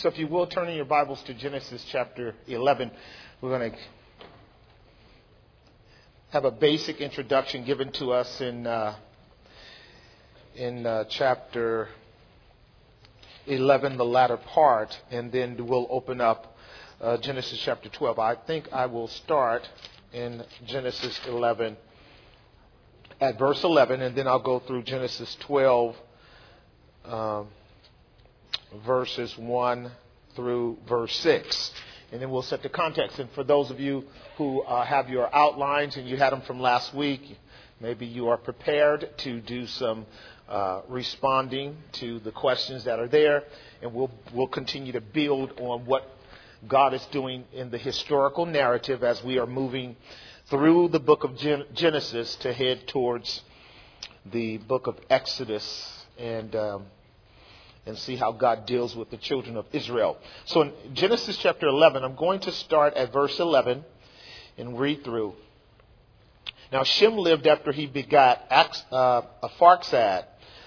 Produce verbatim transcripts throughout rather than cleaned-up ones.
So if you will, turn in your Bibles to Genesis chapter eleven. We're going to have a basic introduction given to us in uh, in uh, chapter eleven, the latter part, and then we'll open up uh, Genesis chapter twelve. I think I will start in Genesis eleven at verse eleven, and then I'll go through Genesis twelve, um, verses one through verse six. And then we'll set the context. And for those of you who uh, have your outlines and you had them from last week, maybe you are prepared to do some uh, responding to the questions that are there. And we'll we'll continue to build on what God is doing in the historical narrative as we are moving through the book of Gen- Genesis to head towards the book of Exodus and um, and see how God deals with the children of Israel. So in Genesis chapter eleven, I'm going to start at verse eleven and read through. Now Shem lived after he begot uh, Arphaxad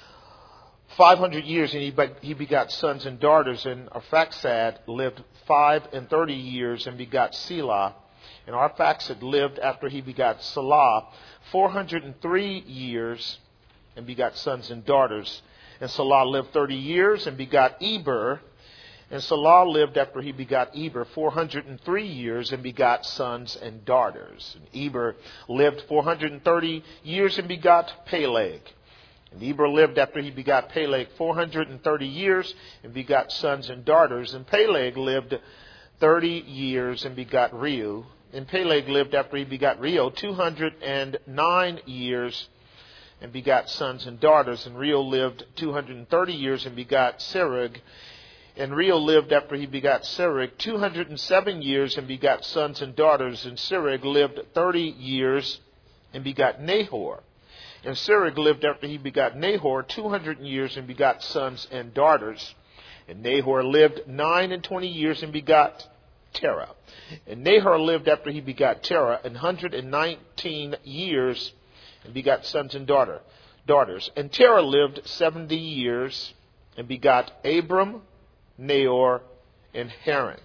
five hundred years, and he, be- he begot sons and daughters. And Arphaxad lived five and thirty years and begot Selah. And Arphaxad lived after he begot Salah four hundred and three years and begot sons and daughters. And Salah lived thirty years and begot Eber. And Salah lived after he begot Eber four hundred and three years and begot sons and daughters. And Eber lived four hundred and thirty years and begot Peleg. And Eber lived after he begot Peleg four hundred and thirty years and begot sons and daughters. And Peleg lived thirty years and begot Reu. And Peleg lived after he begot Reu two hundred and nine years and begot sons and daughters. And Reu lived two hundred and thirty years and begot Serug. And Reu lived after he begot Serug two hundred and seven years and begot sons and daughters. And Serug lived thirty years and begot Nahor. And Serug lived after he begot Nahor two hundred years and begot sons and daughters. And Nahor lived nine and twenty years and begot Terah. And Nahor lived after he begot Terah an hundred and nineteen years and begot sons and daughter, daughters. And Terah lived seventy years and begot Abram, Nahor, and Haran.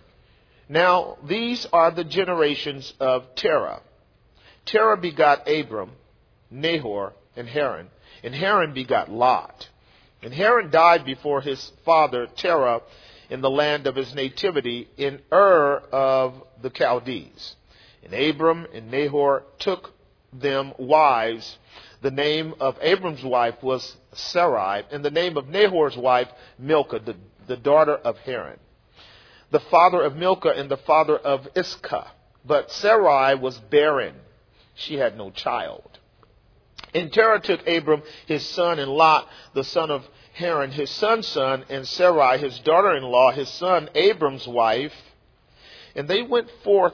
Now these are the generations of Terah. Terah begot Abram, Nahor, and Haran. And Haran begot Lot. And Haran died before his father Terah in the land of his nativity in Ur of the Chaldees. And Abram and Nahor took them wives. The name of Abram's wife was Sarai, and the name of Nahor's wife Milcah, the, the daughter of Haran, the father of Milcah and the father of Iscah. But Sarai was barren; she had no child. And Terah took Abram his son, and Lot the son of Haran his son's son, and Sarai his daughter-in-law his son Abram's wife, and they went forth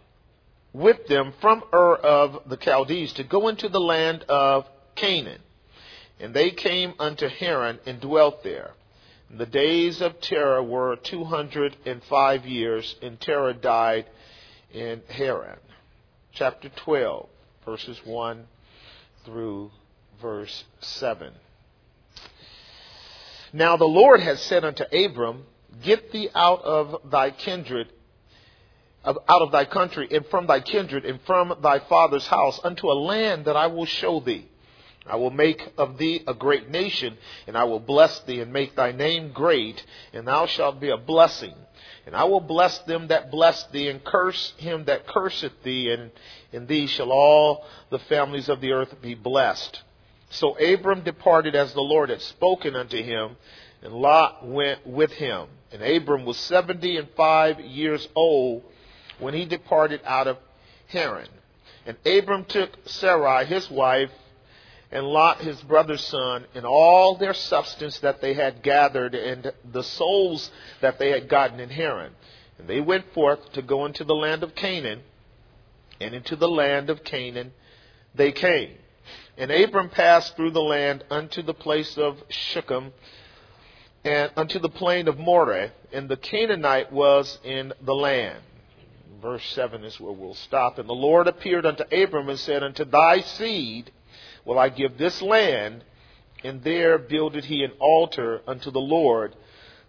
with them from Ur of the Chaldees to go into the land of Canaan. And they came unto Haran and dwelt there. And the days of Terah were two hundred and five years, and Terah died in Haran. Chapter twelve, verses one through verse seven. Now the Lord had said unto Abram, Get thee out of thy kindred, out of thy country, and from thy kindred, and from thy father's house, unto a land that I will show thee. I will make of thee a great nation, and I will bless thee, and make thy name great, and thou shalt be a blessing. And I will bless them that bless thee, and curse him that curseth thee, and in thee shall all the families of the earth be blessed. So Abram departed as the Lord had spoken unto him, and Lot went with him. And Abram was seventy and five years old when he departed out of Haran. And Abram took Sarai his wife, and Lot his brother's son, and all their substance that they had gathered, and the souls that they had gotten in Haran. And they went forth to go into the land of Canaan, and into the land of Canaan they came. And Abram passed through the land unto the place of Shechem, and unto the plain of Moreh, and the Canaanite was in the land. Verse seven is where we'll stop. And the Lord appeared unto Abram and said, Unto thy seed will I give this land. And there builded he an altar unto the Lord,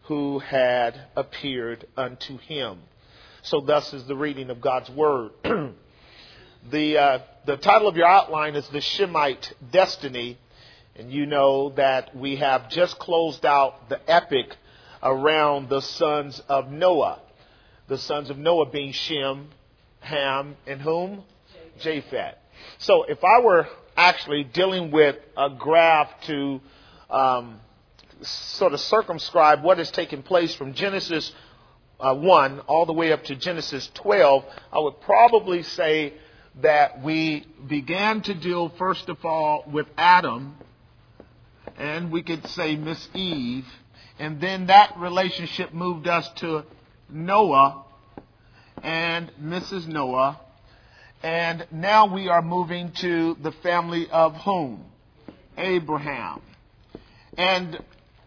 who had appeared unto him. So thus is the reading of God's word. the uh, the title of your outline is The Shemite Destiny. And you know that we have just closed out the epic around the sons of Noah. The sons of Noah being Shem, Ham, and whom? Japheth. So if I were actually dealing with a graph to um, sort of circumscribe what has taken place from Genesis uh, one all the way up to Genesis twelve, I would probably say that we began to deal first of all with Adam, and we could say Miss Eve, and then that relationship moved us to Noah and Missus Noah, and now we are moving to the family of whom? Abraham. And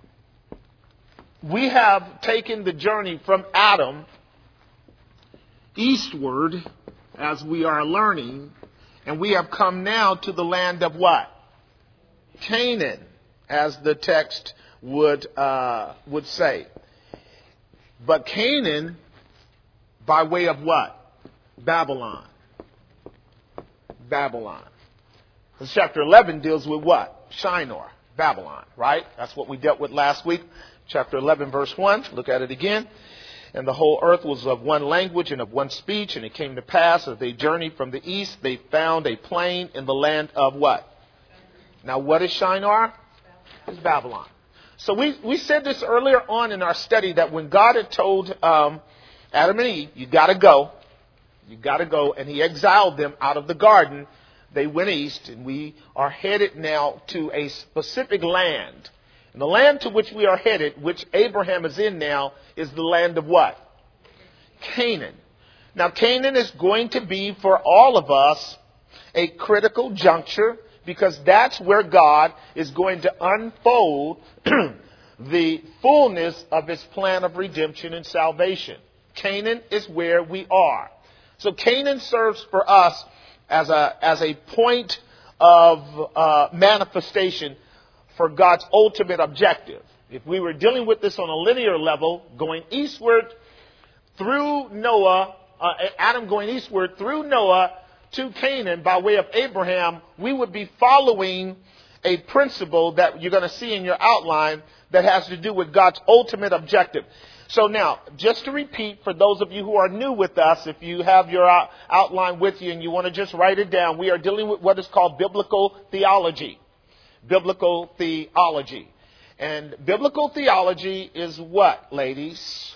we have taken the journey from Adam eastward, as we are learning, and we have come now to the land of what? Canaan, as the text would uh, would say. But Canaan, by way of what? Babylon. Babylon. Chapter eleven deals with what? Shinar, Babylon, right? That's what we dealt with last week. Chapter eleven, verse one. Look at it again. And the whole earth was of one language and of one speech. And it came to pass, as they journeyed from the east, they found a plain in the land of what? Now, what is Shinar? It's Babylon. So we, we said this earlier on in our study that when God had told um, Adam and Eve, you got to go, you got to go, and he exiled them out of the garden, they went east, and we are headed now to a specific land. And the land to which we are headed, which Abraham is in now, is the land of what? Canaan. Now, Canaan is going to be, for all of us, a critical juncture, because that's where God is going to unfold the fullness of his plan of redemption and salvation. Canaan is where we are. So Canaan serves for us as a, as a point of uh, manifestation for God's ultimate objective. If we were dealing with this on a linear level, going eastward through Noah, uh, Adam going eastward through Noah to Canaan by way of Abraham, we would be following a principle that you're going to see in your outline that has to do with God's ultimate objective. So now, just to repeat, for those of you who are new with us, if you have your out- outline with you and you want to just write it down, we are dealing with what is called biblical theology. Biblical theology. And biblical theology is what, ladies?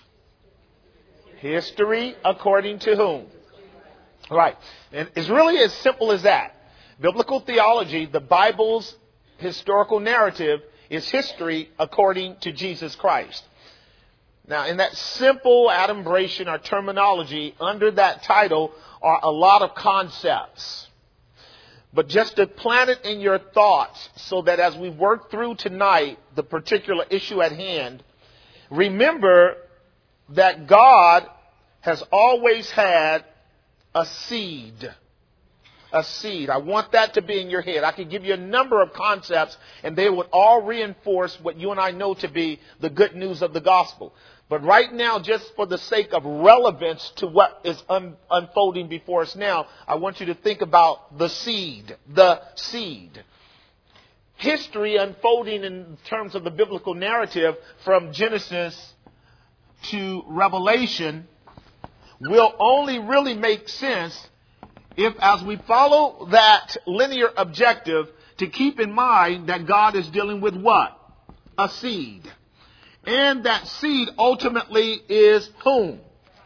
History according to whom? Right. And it's really as simple as that. Biblical theology, the Bible's historical narrative, is history according to Jesus Christ. Now, in that simple adumbration or terminology, under that title are a lot of concepts. But just to plant it in your thoughts so that as we work through tonight the particular issue at hand, remember that God has always had a seed. A seed. I want that to be in your head. I could give you a number of concepts and they would all reinforce what you and I know to be the good news of the gospel. But right now, just for the sake of relevance to what is un- unfolding before us now, I want you to think about the seed. The seed. History unfolding in terms of the biblical narrative from Genesis to Revelation will only really make sense if, as we follow that linear objective, to keep in mind that God is dealing with what? A seed. And that seed ultimately is whom?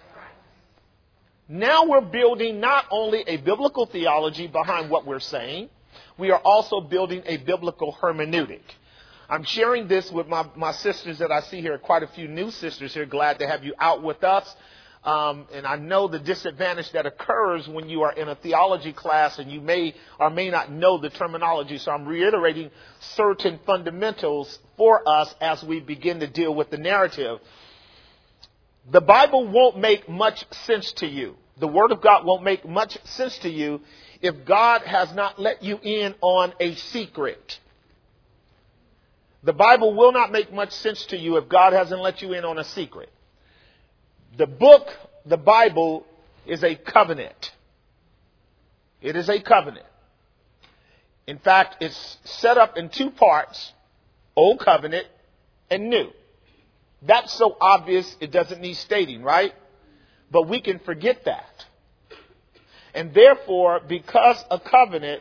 Now we're building not only a biblical theology behind what we're saying, we are also building a biblical hermeneutic. I'm sharing this with my, my sisters that I see here, quite a few new sisters here. Glad to have you out with us. Um, and I know the disadvantage that occurs when you are in a theology class and you may or may not know the terminology. So I'm reiterating certain fundamentals for us as we begin to deal with the narrative. The Bible won't make much sense to you. The Word of God won't make much sense to you if God has not let you in on a secret. The Bible will not make much sense to you if God hasn't let you in on a secret. The book, the Bible, is a covenant. It is a covenant. In fact, it's set up in two parts, Old Covenant and New. That's so obvious it doesn't need stating, right? But we can forget that. And therefore, because a covenant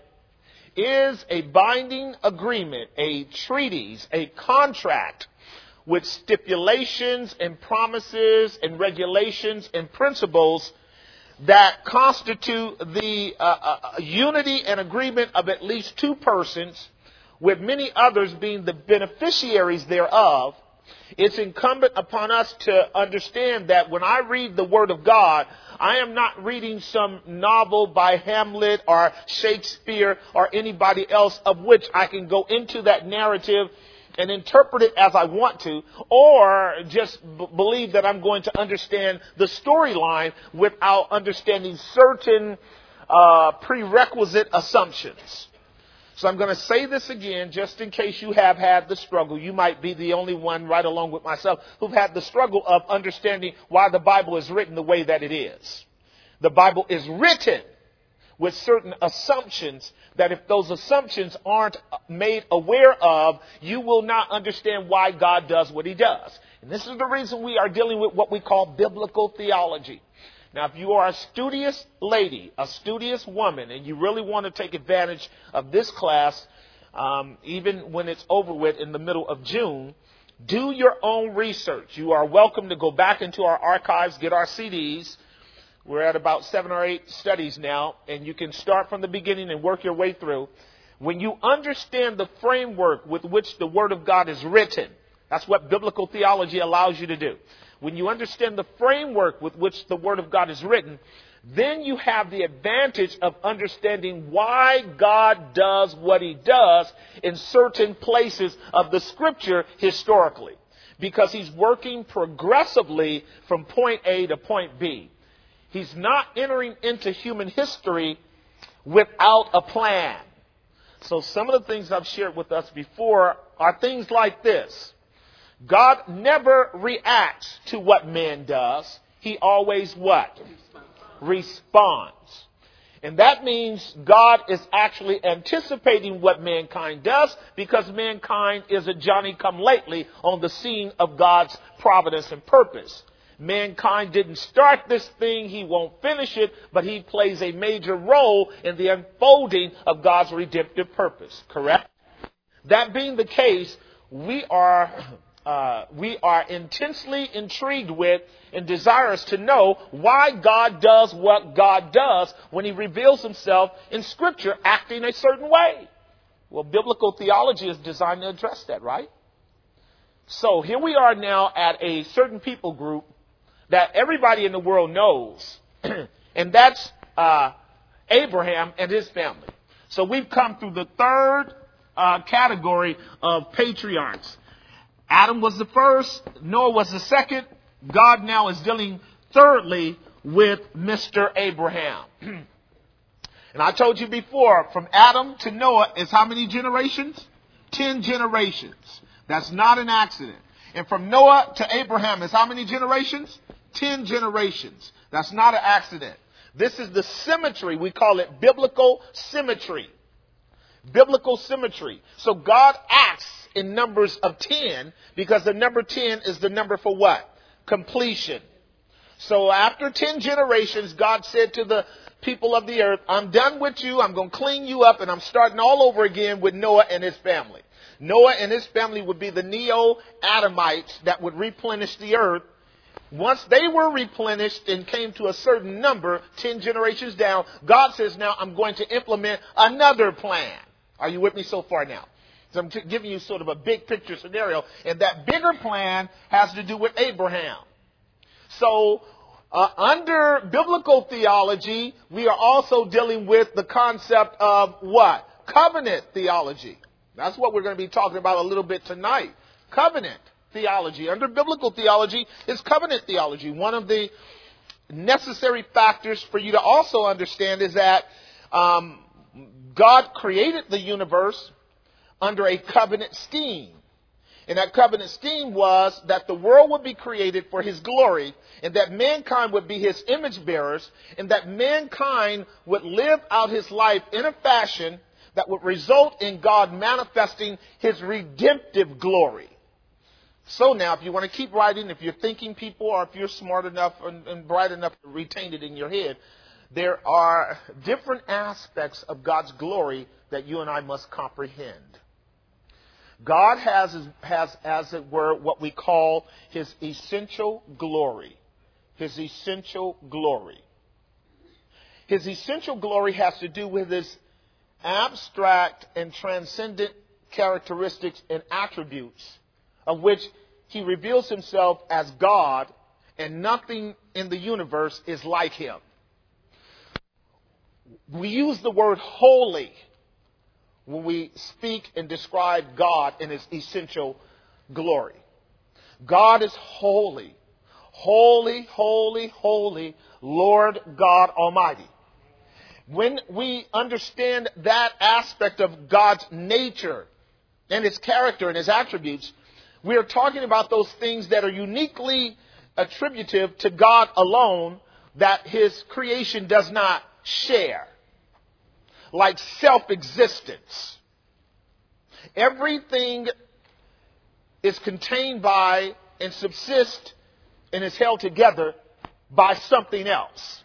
is a binding agreement, a treatise, a contract with stipulations and promises and regulations and principles that constitute the uh, uh, unity and agreement of at least two persons, with many others being the beneficiaries thereof, it's incumbent upon us to understand that when I read the Word of God, I am not reading some novel by Hamlet or Shakespeare or anybody else of which I can go into that narrative and interpret it as I want to, or just b- believe that I'm going to understand the storyline without understanding certain uh, prerequisite assumptions. So I'm going to say this again, just in case you have had the struggle. You might be the only one, right along with myself, who've had the struggle of understanding why the Bible is written the way that it is. The Bible is written with certain assumptions that if those assumptions aren't made aware of, you will not understand why God does what he does. And this is the reason we are dealing with what we call biblical theology. Now, if you are a studious lady, a studious woman, and you really want to take advantage of this class, um, even when it's over with in the middle of June, do your own research. You are welcome to go back into our archives, get our C Ds. We're at about seven or eight studies now, and you can start from the beginning and work your way through. When you understand the framework with which the Word of God is written, that's what biblical theology allows you to do. When you understand the framework with which the Word of God is written, then you have the advantage of understanding why God does what he does in certain places of the Scripture historically. Because he's working progressively from point A to point B. He's not entering into human history without a plan. So some of the things I've shared with us before are things like this. God never reacts to what man does. He always what? Responds. And that means God is actually anticipating what mankind does, because mankind is a Johnny-come-lately on the scene of God's providence and purpose. Mankind didn't start this thing, he won't finish it, but he plays a major role in the unfolding of God's redemptive purpose. Correct? That being the case, we are... Uh, we are intensely intrigued with and desirous to know why God does what God does when he reveals himself in Scripture acting a certain way. Well, biblical theology is designed to address that, right? So here we are now at a certain people group that everybody in the world knows, and that's uh, Abraham and his family. So we've come through the third uh, category of patriarchs. Adam was the first, Noah was the second. God now is dealing thirdly with Mister Abraham. And I told you before, from Adam to Noah is how many generations? Ten generations. That's not an accident. And from Noah to Abraham is how many generations? Ten generations. That's not an accident. This is the symmetry. We call it biblical symmetry. Biblical symmetry. So God acts in numbers of ten, because the number ten is the number for what? Completion. So after ten generations, God said to the people of the earth, I'm done with you, I'm going to clean you up, and I'm starting all over again with Noah and his family. Noah and his family would be the Neo-Adamites that would replenish the earth. Once they were replenished and came to a certain number, ten generations down, God says, now I'm going to implement another plan. Are you with me so far now? So I'm giving you sort of a big picture scenario. And that bigger plan has to do with Abraham. So uh, under biblical theology, we are also dealing with the concept of what? Covenant theology. That's what we're going to be talking about a little bit tonight. Covenant theology. Under biblical theology is covenant theology. One of the necessary factors for you to also understand is that um, God created the universe under a covenant scheme. And that covenant scheme was that the world would be created for his glory, and that mankind would be his image bearers, and that mankind would live out his life in a fashion that would result in God manifesting his redemptive glory. So now, if you want to keep writing, if you're thinking people, or if you're smart enough and, and bright enough to retain it in your head, there are different aspects of God's glory that you and I must comprehend. God has, has, as it were, what we call his essential glory. His essential glory. His essential glory has to do with his abstract and transcendent characteristics and attributes, of which he reveals himself as God, and nothing in the universe is like him. We use the word holy when we speak and describe God in his essential glory. God is holy. Holy, holy, holy, Lord God Almighty. When we understand that aspect of God's nature and his character and his attributes, we are talking about those things that are uniquely attributive to God alone, that his creation does not share. Like self-existence. Everything is contained by and subsists and is held together by something else.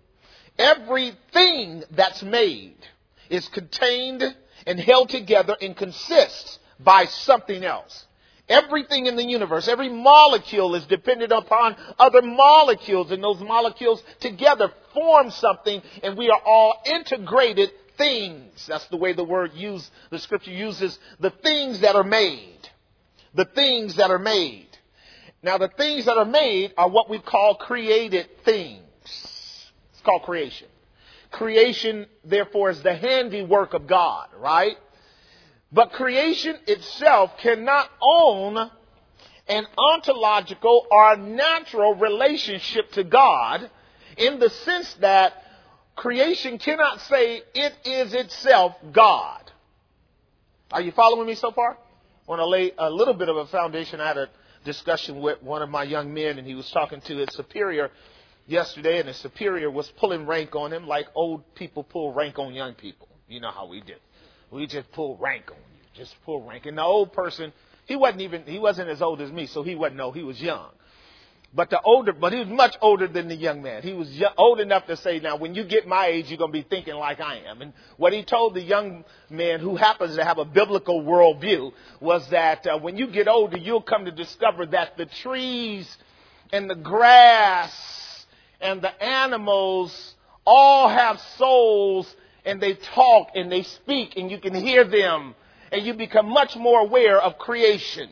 Everything that's made is contained and held together and consists by something else. Everything in the universe, every molecule is dependent upon other molecules, and those molecules together form something, and we are all integrated things. That's the way the word used, the scripture uses the things that are made. The things that are made. Now, the things that are made are what we call created things. It's called creation. Creation, therefore, is the handiwork of God, right? But creation itself cannot own an ontological or natural relationship to God, in the sense that creation cannot say it is itself God. Are you following me so far? I want to lay a little bit of a foundation. I had a discussion with one of my young men, and he was talking to his superior yesterday, and his superior was pulling rank on him like old people pull rank on young people. You know how we do. We just pull rank on you. Just pull rank. And the old person, he wasn't even, he wasn't as old as me, so he wasn't know. He was young. But the older, but he was much older than the young man. He was young, old enough to say, now, when you get my age, you're going to be thinking like I am. And what he told the young man, who happens to have a biblical worldview, was that uh, when you get older, you'll come to discover that the trees and the grass and the animals all have souls, and they talk and they speak, and you can hear them, and you become much more aware of creation.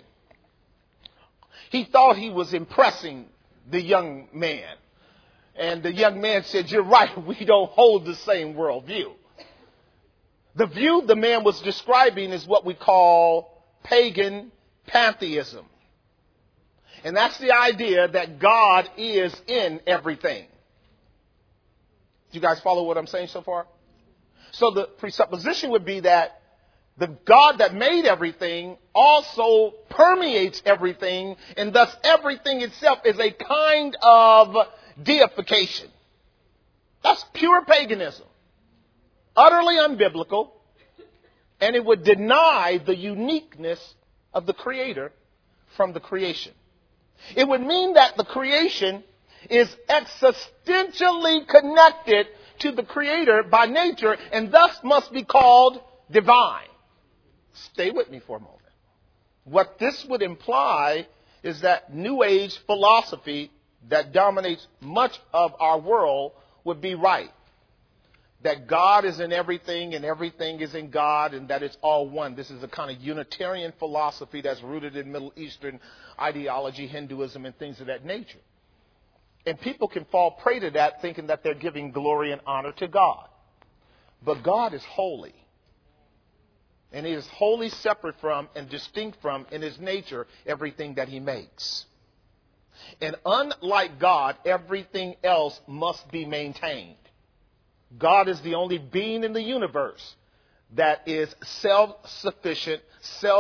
He thought he was impressing the young man. And the young man said, you're right, we don't hold the same worldview. The view the man was describing is what we call pagan pantheism. And that's the idea that God is in everything. Do you guys follow what I'm saying so far? So the presupposition would be that the God that made everything also permeates everything, and thus everything itself is a kind of deification. That's pure paganism. Utterly unbiblical, and it would deny the uniqueness of the Creator from the creation. It would mean that the creation is existentially connected to the Creator by nature, and thus must be called divine. Stay with me for a moment. What this would imply is that New Age philosophy that dominates much of our world would be right. That God is in everything and everything is in God, and that it's all one. This is a kind of Unitarian philosophy that's rooted in Middle Eastern ideology, Hinduism, and things of that nature. And people can fall prey to that, thinking that they're giving glory and honor to God. But God is holy. And he is wholly separate from and distinct from, in his nature, everything that he makes. And unlike God, everything else must be maintained. God is the only being in the universe that is self-sufficient, self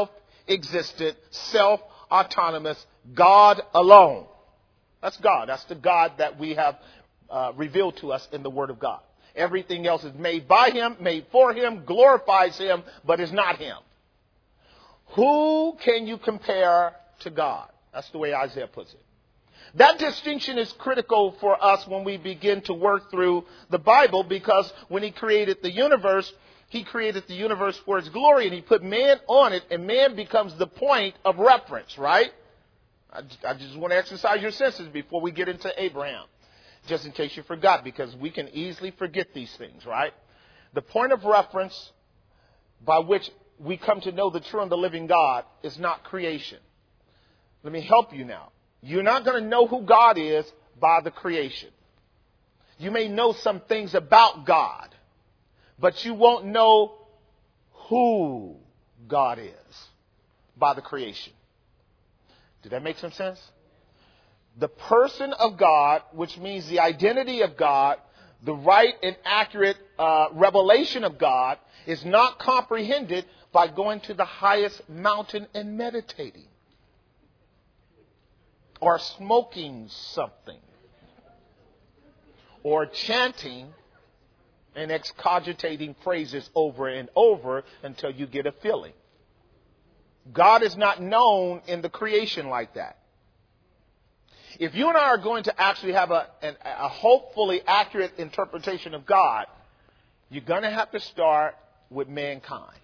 self-existent, self-autonomous God alone. That's God. That's the God that we have uh, revealed to us in the Word of God. Everything else is made by Him, made for Him, glorifies Him, but is not Him. Who can you compare to God? That's the way Isaiah puts it. That distinction is critical for us when we begin to work through the Bible, because when He created the universe, He created the universe for His glory, and He put man on it, and man becomes the point of reference, right? I just, I just want to exercise your senses before we get into Abraham, just in case you forgot, because we can easily forget these things, right? The point of reference by which we come to know the true and the living God is not creation. Let me help you now. You're not going to know who God is by the creation. You may know some things about God, but you won't know who God is by the creation. Did that make some sense? The person of God, which means the identity of God, the right and accurate uh, revelation of God, is not comprehended by going to the highest mountain and meditating, or smoking something, or chanting and excogitating phrases over and over until you get a feeling. God is not known in the creation like that. If you and I are going to actually have a, an, a hopefully accurate interpretation of God, you're going to have to start with mankind.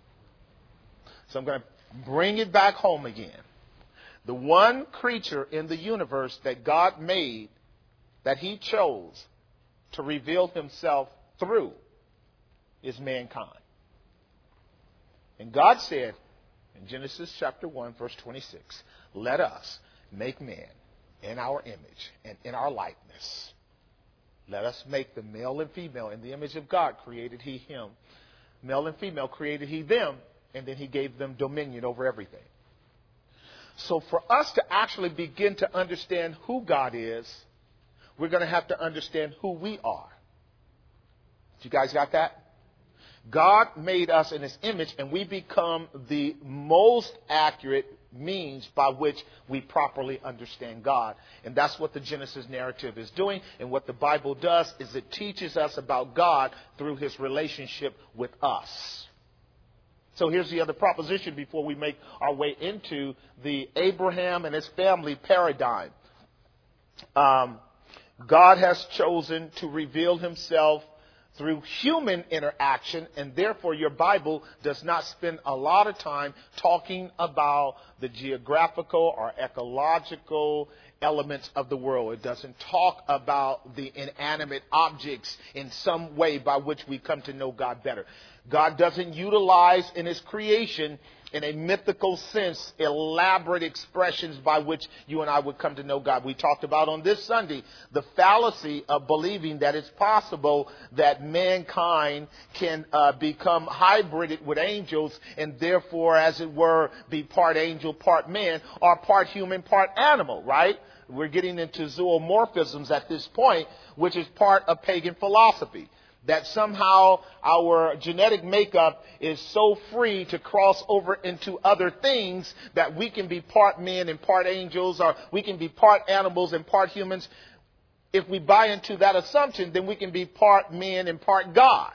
So I'm going to bring it back home again. The one creature in the universe that God made, that He chose to reveal Himself through, is mankind. And God said in Genesis chapter one, verse twenty-six, let us make man in our image and in our likeness. Let us make the male and female in the image of God created He him. Male and female created He them, and then He gave them dominion over everything. So for us to actually begin to understand who God is, we're going to have to understand who we are. You guys got that? God made us in His image, and we become the most accurate means by which we properly understand God. And that's what the Genesis narrative is doing. And what the Bible does is it teaches us about God through His relationship with us. So here's the other proposition before we make our way into the Abraham and his family paradigm. Um, God has chosen to reveal Himself through human interaction, and therefore your Bible does not spend a lot of time talking about the geographical or ecological elements of the world. It doesn't talk about the inanimate objects in some way by which we come to know God better. God doesn't utilize in His creation, in a mythical sense, elaborate expressions by which you and I would come to know God. We talked about on this Sunday the fallacy of believing that it's possible that mankind can uh, become hybrided with angels and therefore, as it were, be part angel, part man, or part human, part animal, right? We're getting into zoomorphisms at this point, which is part of pagan philosophy. That somehow our genetic makeup is so free to cross over into other things that we can be part men and part angels, or we can be part animals and part humans. If we buy into that assumption, then we can be part men and part God.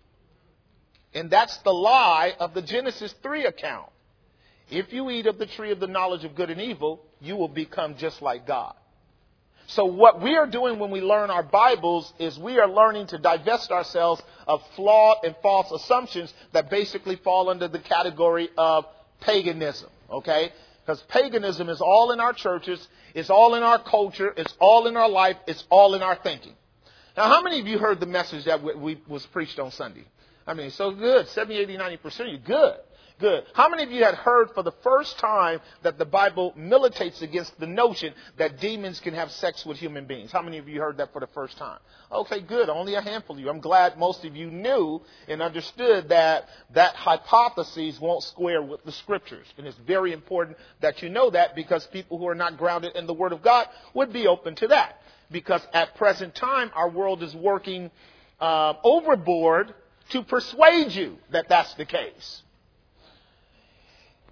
And that's the lie of the Genesis three account. If you eat of the tree of the knowledge of good and evil, you will become just like God. So what we are doing when we learn our Bibles is we are learning to divest ourselves of flawed and false assumptions that basically fall under the category of paganism, okay? Because paganism is all in our churches, it's all in our culture, it's all in our life, it's all in our thinking. Now, how many of you heard the message that we, we was preached on Sunday? I mean, so good, seventy, eighty, ninety percent of you, good. Good. How many of you had heard for the first time that the Bible militates against the notion that demons can have sex with human beings? How many of you heard that for the first time? Okay, good. Only a handful of you. I'm glad most of you knew and understood that that hypothesis won't square with the Scriptures. And it's very important that you know that, because people who are not grounded in the Word of God would be open to that. Because at present time, our world is working uh, overboard to persuade you that that's the case.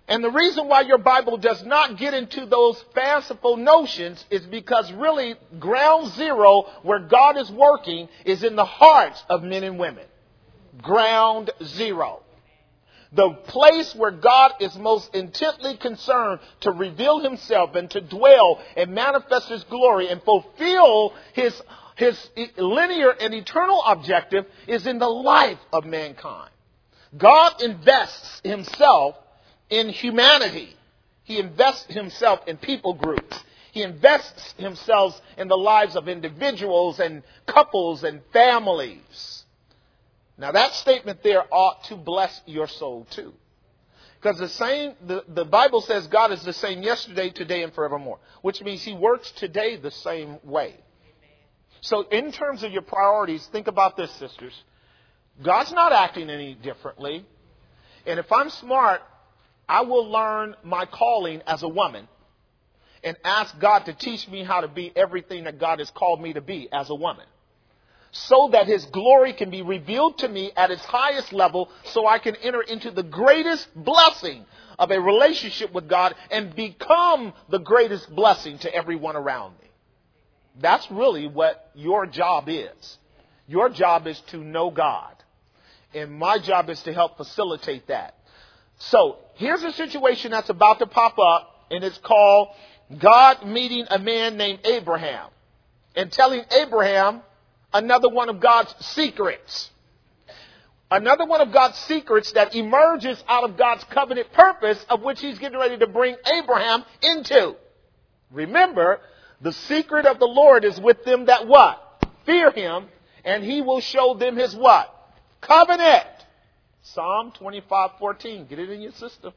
And the reason why your Bible does not get into those fanciful notions is because really ground zero where God is working is in the hearts of men and women. Ground zero. The place where God is most intently concerned to reveal himself and to dwell and manifest his glory and fulfill his, his linear and eternal objective is in the life of mankind. God invests himself in humanity. He invests himself in people groups. He invests himself in the lives of individuals and couples and families. Now that statement there ought to bless your soul too. Because the same, the, the Bible says God is the same yesterday, today, and forevermore. Which means he works today the same way. So in terms of your priorities, think about this, sisters. God's not acting any differently. And if I'm smart, I will learn my calling as a woman and ask God to teach me how to be everything that God has called me to be as a woman, so that his glory can be revealed to me at its highest level, so I can enter into the greatest blessing of a relationship with God and become the greatest blessing to everyone around me. That's really what your job is. Your job is to know God. And my job is to help facilitate that. So here's a situation that's about to pop up, and it's called God meeting a man named Abraham and telling Abraham another one of God's secrets. Another one of God's secrets that emerges out of God's covenant purpose, of which he's getting ready to bring Abraham into. Remember, the secret of the Lord is with them that what? Fear him, and he will show them his what? Covenant. Psalm twenty-five fourteen. Get it in your system.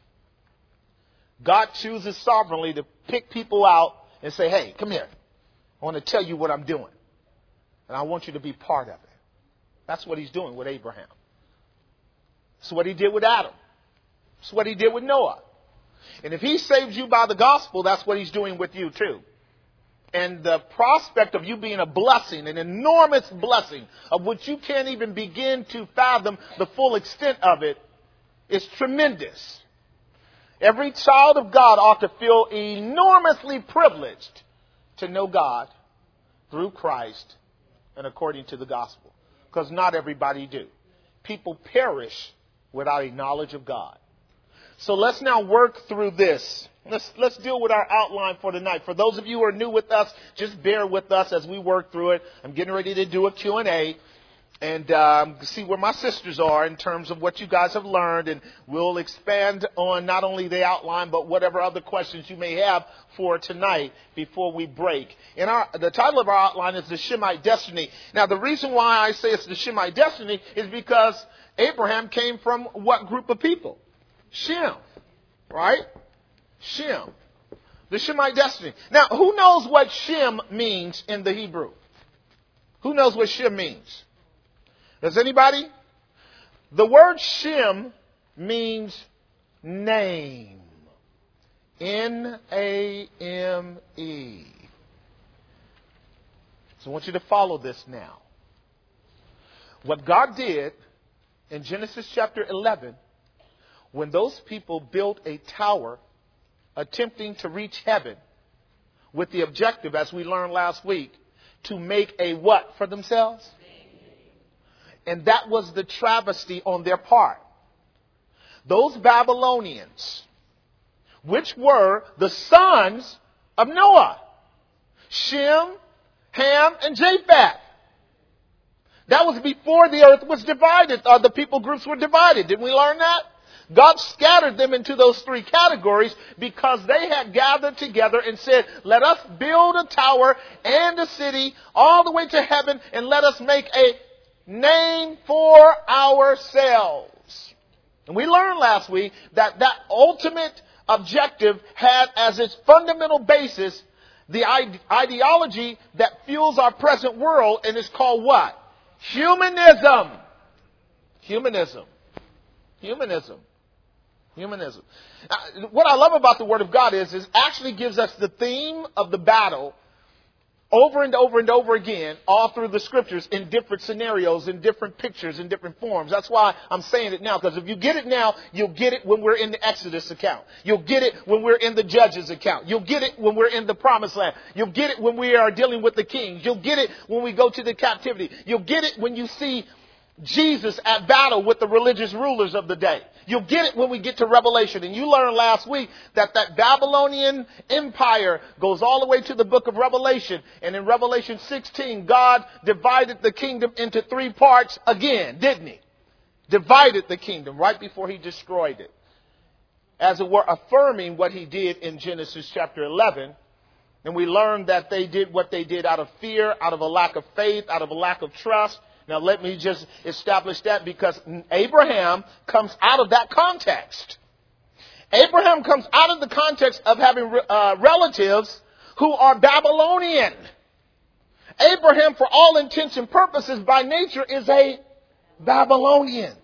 God chooses sovereignly to pick people out and say, hey, come here. I want to tell you what I'm doing. And I want you to be part of it. That's what he's doing with Abraham. It's what he did with Adam. It's what he did with Noah. And if he saves you by the gospel, that's what he's doing with you too. And the prospect of you being a blessing, an enormous blessing, of which you can't even begin to fathom the full extent of it, is tremendous. Every child of God ought to feel enormously privileged to know God through Christ and according to the gospel. Because not everybody do. People perish without a knowledge of God. So let's now work through this. Let's let's deal with our outline for tonight. For those of you who are new with us, just bear with us as we work through it. I'm getting ready to do a Q and A and um, see where my sisters are in terms of what you guys have learned. And we'll expand on not only the outline, but whatever other questions you may have for tonight before we break. And our, the title of our outline is The Shemite Destiny. Now, the reason why I say it's the Shemite Destiny is because Abraham came from what group of people? Shem, right? Shem. The Shemite destiny. Now, who knows what Shem means in the Hebrew? Who knows what Shem means? Does anybody? The word Shem means name. N A M E. So I want you to follow this now. What God did in Genesis chapter eleven, when those people built a tower attempting to reach heaven with the objective, as we learned last week, to make a what for themselves? And that was the travesty on their part. Those Babylonians, which were the sons of Noah, Shem, Ham, and Japheth. That was before the earth was divided, or the people groups were divided. Didn't we learn that? God scattered them into those three categories because they had gathered together and said, let us build a tower and a city all the way to heaven, and let us make a name for ourselves. And we learned last week that that ultimate objective had as its fundamental basis the ide- ideology that fuels our present world, and it's called what? Humanism. Humanism. Humanism. Humanism. Now, what I love about the Word of God is, is it actually gives us the theme of the battle over and over and over again, all through the scriptures, in different scenarios, in different pictures, in different forms. That's why I'm saying it now, because if you get it now, you'll get it when we're in the Exodus account. You'll get it when we're in the Judges account. You'll get it when we're in the Promised Land. You'll get it when we are dealing with the kings. You'll get it when we go to the captivity. You'll get it when you see Jesus at battle with the religious rulers of the day. You'll get it when we get to Revelation. And you learned last week that that Babylonian empire goes all the way to the book of Revelation. And in Revelation sixteen, God divided the kingdom into three parts again, didn't he? Divided the kingdom right before he destroyed it. As it were, affirming what he did in Genesis chapter eleven. And we learned that they did what they did out of fear, out of a lack of faith, out of a lack of trust. Now, let me just establish that, because Abraham comes out of that context. Abraham comes out of the context of having uh, relatives who are Babylonian. Abraham, for all intents and purposes, by nature, is a Babylonian.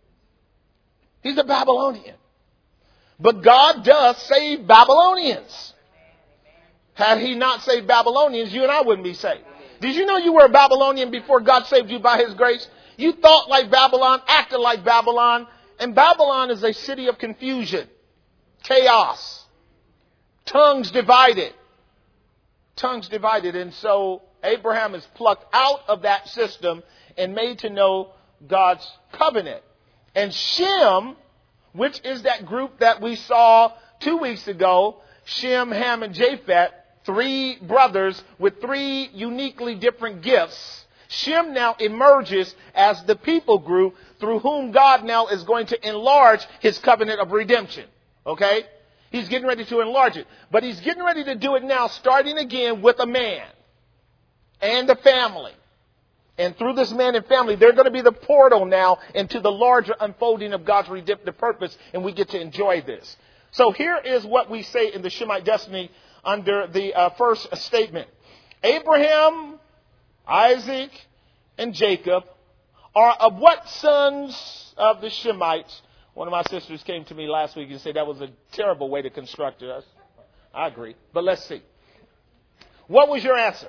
He's a Babylonian. But God does save Babylonians. Had he not saved Babylonians, you and I wouldn't be saved. Did you know you were a Babylonian before God saved you by his grace? You thought like Babylon, acted like Babylon. And Babylon is a city of confusion, chaos, tongues divided. Tongues divided. And so Abraham is plucked out of that system and made to know God's covenant. And Shem, which is that group that we saw two weeks ago, Shem, Ham, and Japheth, three brothers with three uniquely different gifts. Shem now emerges as the people group through whom God now is going to enlarge his covenant of redemption. Okay? He's getting ready to enlarge it. But he's getting ready to do it now, starting again with a man and a family. And through this man and family, they're going to be the portal now into the larger unfolding of God's redemptive purpose. And we get to enjoy this. So here is what we say in the Shemite destiny under the uh, first statement. Abraham, Isaac, and Jacob are of what sons of the Shemites? One of my sisters came to me last week and said that was a terrible way to construct it. I agree. But let's see. What was your answer?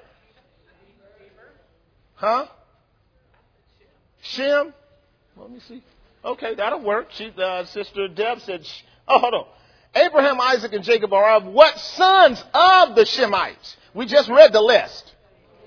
Huh? Shem? Let me see. Okay, that'll work. She, uh, Sister Deb said, oh, hold on. Abraham, Isaac, and Jacob are of what sons of the Shemites? We just read the list.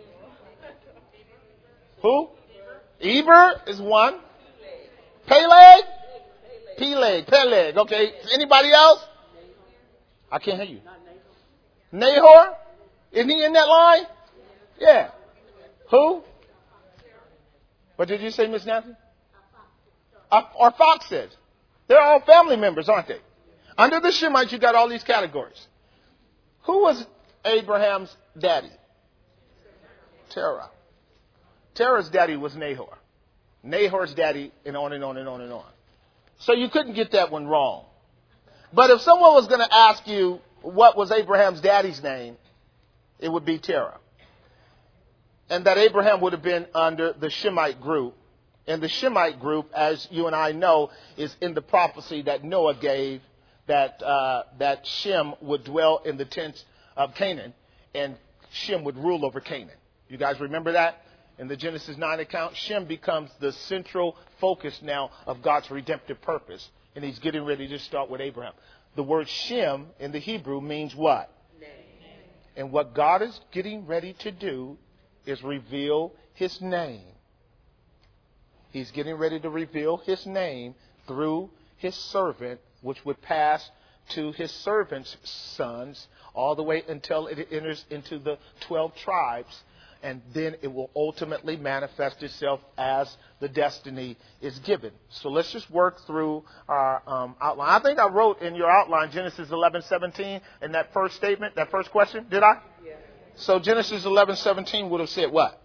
Who? Eber is one. Peleg? Peleg. Peleg. Okay. Anybody else? I can't hear you. Nahor? Isn't he in that line? Yeah. Who? What did you say, Miss Nancy? Or Foxes. They're all family members, aren't they? Under the Shemites, you got all these categories. Who was Abraham's daddy? Terah. Terah's daddy was Nahor. Nahor's daddy, and on and on and on and on. So you couldn't get that one wrong. But if someone was going to ask you what was Abraham's daddy's name, it would be Terah. And that Abraham would have been under the Shemite group. And the Shemite group, as you and I know, is in the prophecy that Noah gave, that uh, that Shem would dwell in the tents of Canaan, and Shem would rule over Canaan. You guys remember that? In the Genesis nine account, Shem becomes the central focus now of God's redemptive purpose. And he's getting ready to start with Abraham. The word Shem in the Hebrew means what? Name. And what God is getting ready to do is reveal his name. He's getting ready to reveal his name through his servant, which would pass to his servant's sons all the way until it enters into the twelve tribes. And then it will ultimately manifest itself as the destiny is given. So let's just work through our um, outline. I think I wrote in your outline Genesis eleven seventeen in that first statement, that first question. Did I? Yeah. So Genesis eleven seventeen would have said what?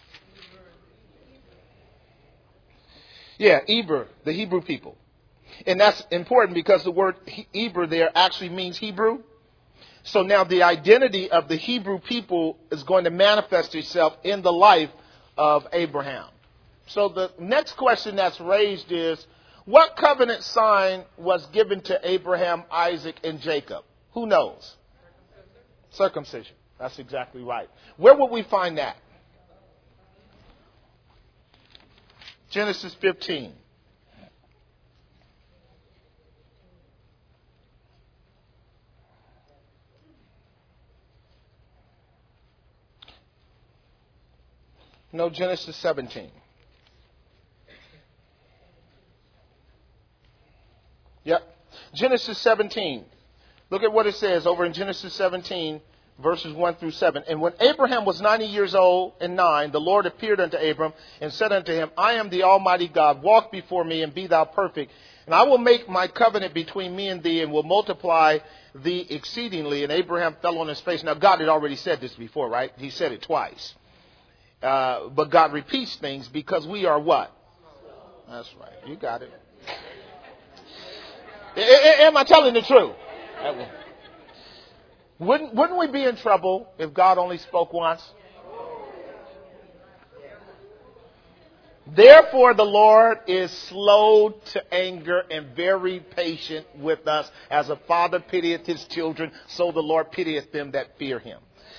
Yeah, Eber, the Hebrew people. And that's important because the word Eber there actually means Hebrew. So now the identity of the Hebrew people is going to manifest itself in the life of Abraham. So the next question that's raised is, what covenant sign was given to Abraham, Isaac, and Jacob? Who knows? Circumcision. That's exactly right. Where would we find that? Genesis fifteen. No, Genesis seventeen. Yep. Genesis seventeen. Look at what it says over in Genesis seventeen, verses one through seven. And when Abraham was ninety years old and nine, the Lord appeared unto Abram and said unto him, I am the Almighty God. Walk before me and be thou perfect. And I will make my covenant between me and thee and will multiply thee exceedingly. And Abraham fell on his face. Now, God had already said this before, right? He said it twice. Uh, but God repeats things because we are what? That's right. You got it. Am I telling the truth? Wouldn't, wouldn't we be in trouble if God only spoke once? Therefore, the Lord is slow to anger and very patient with us. As a father pitieth his children, so the Lord pitieth them that fear him.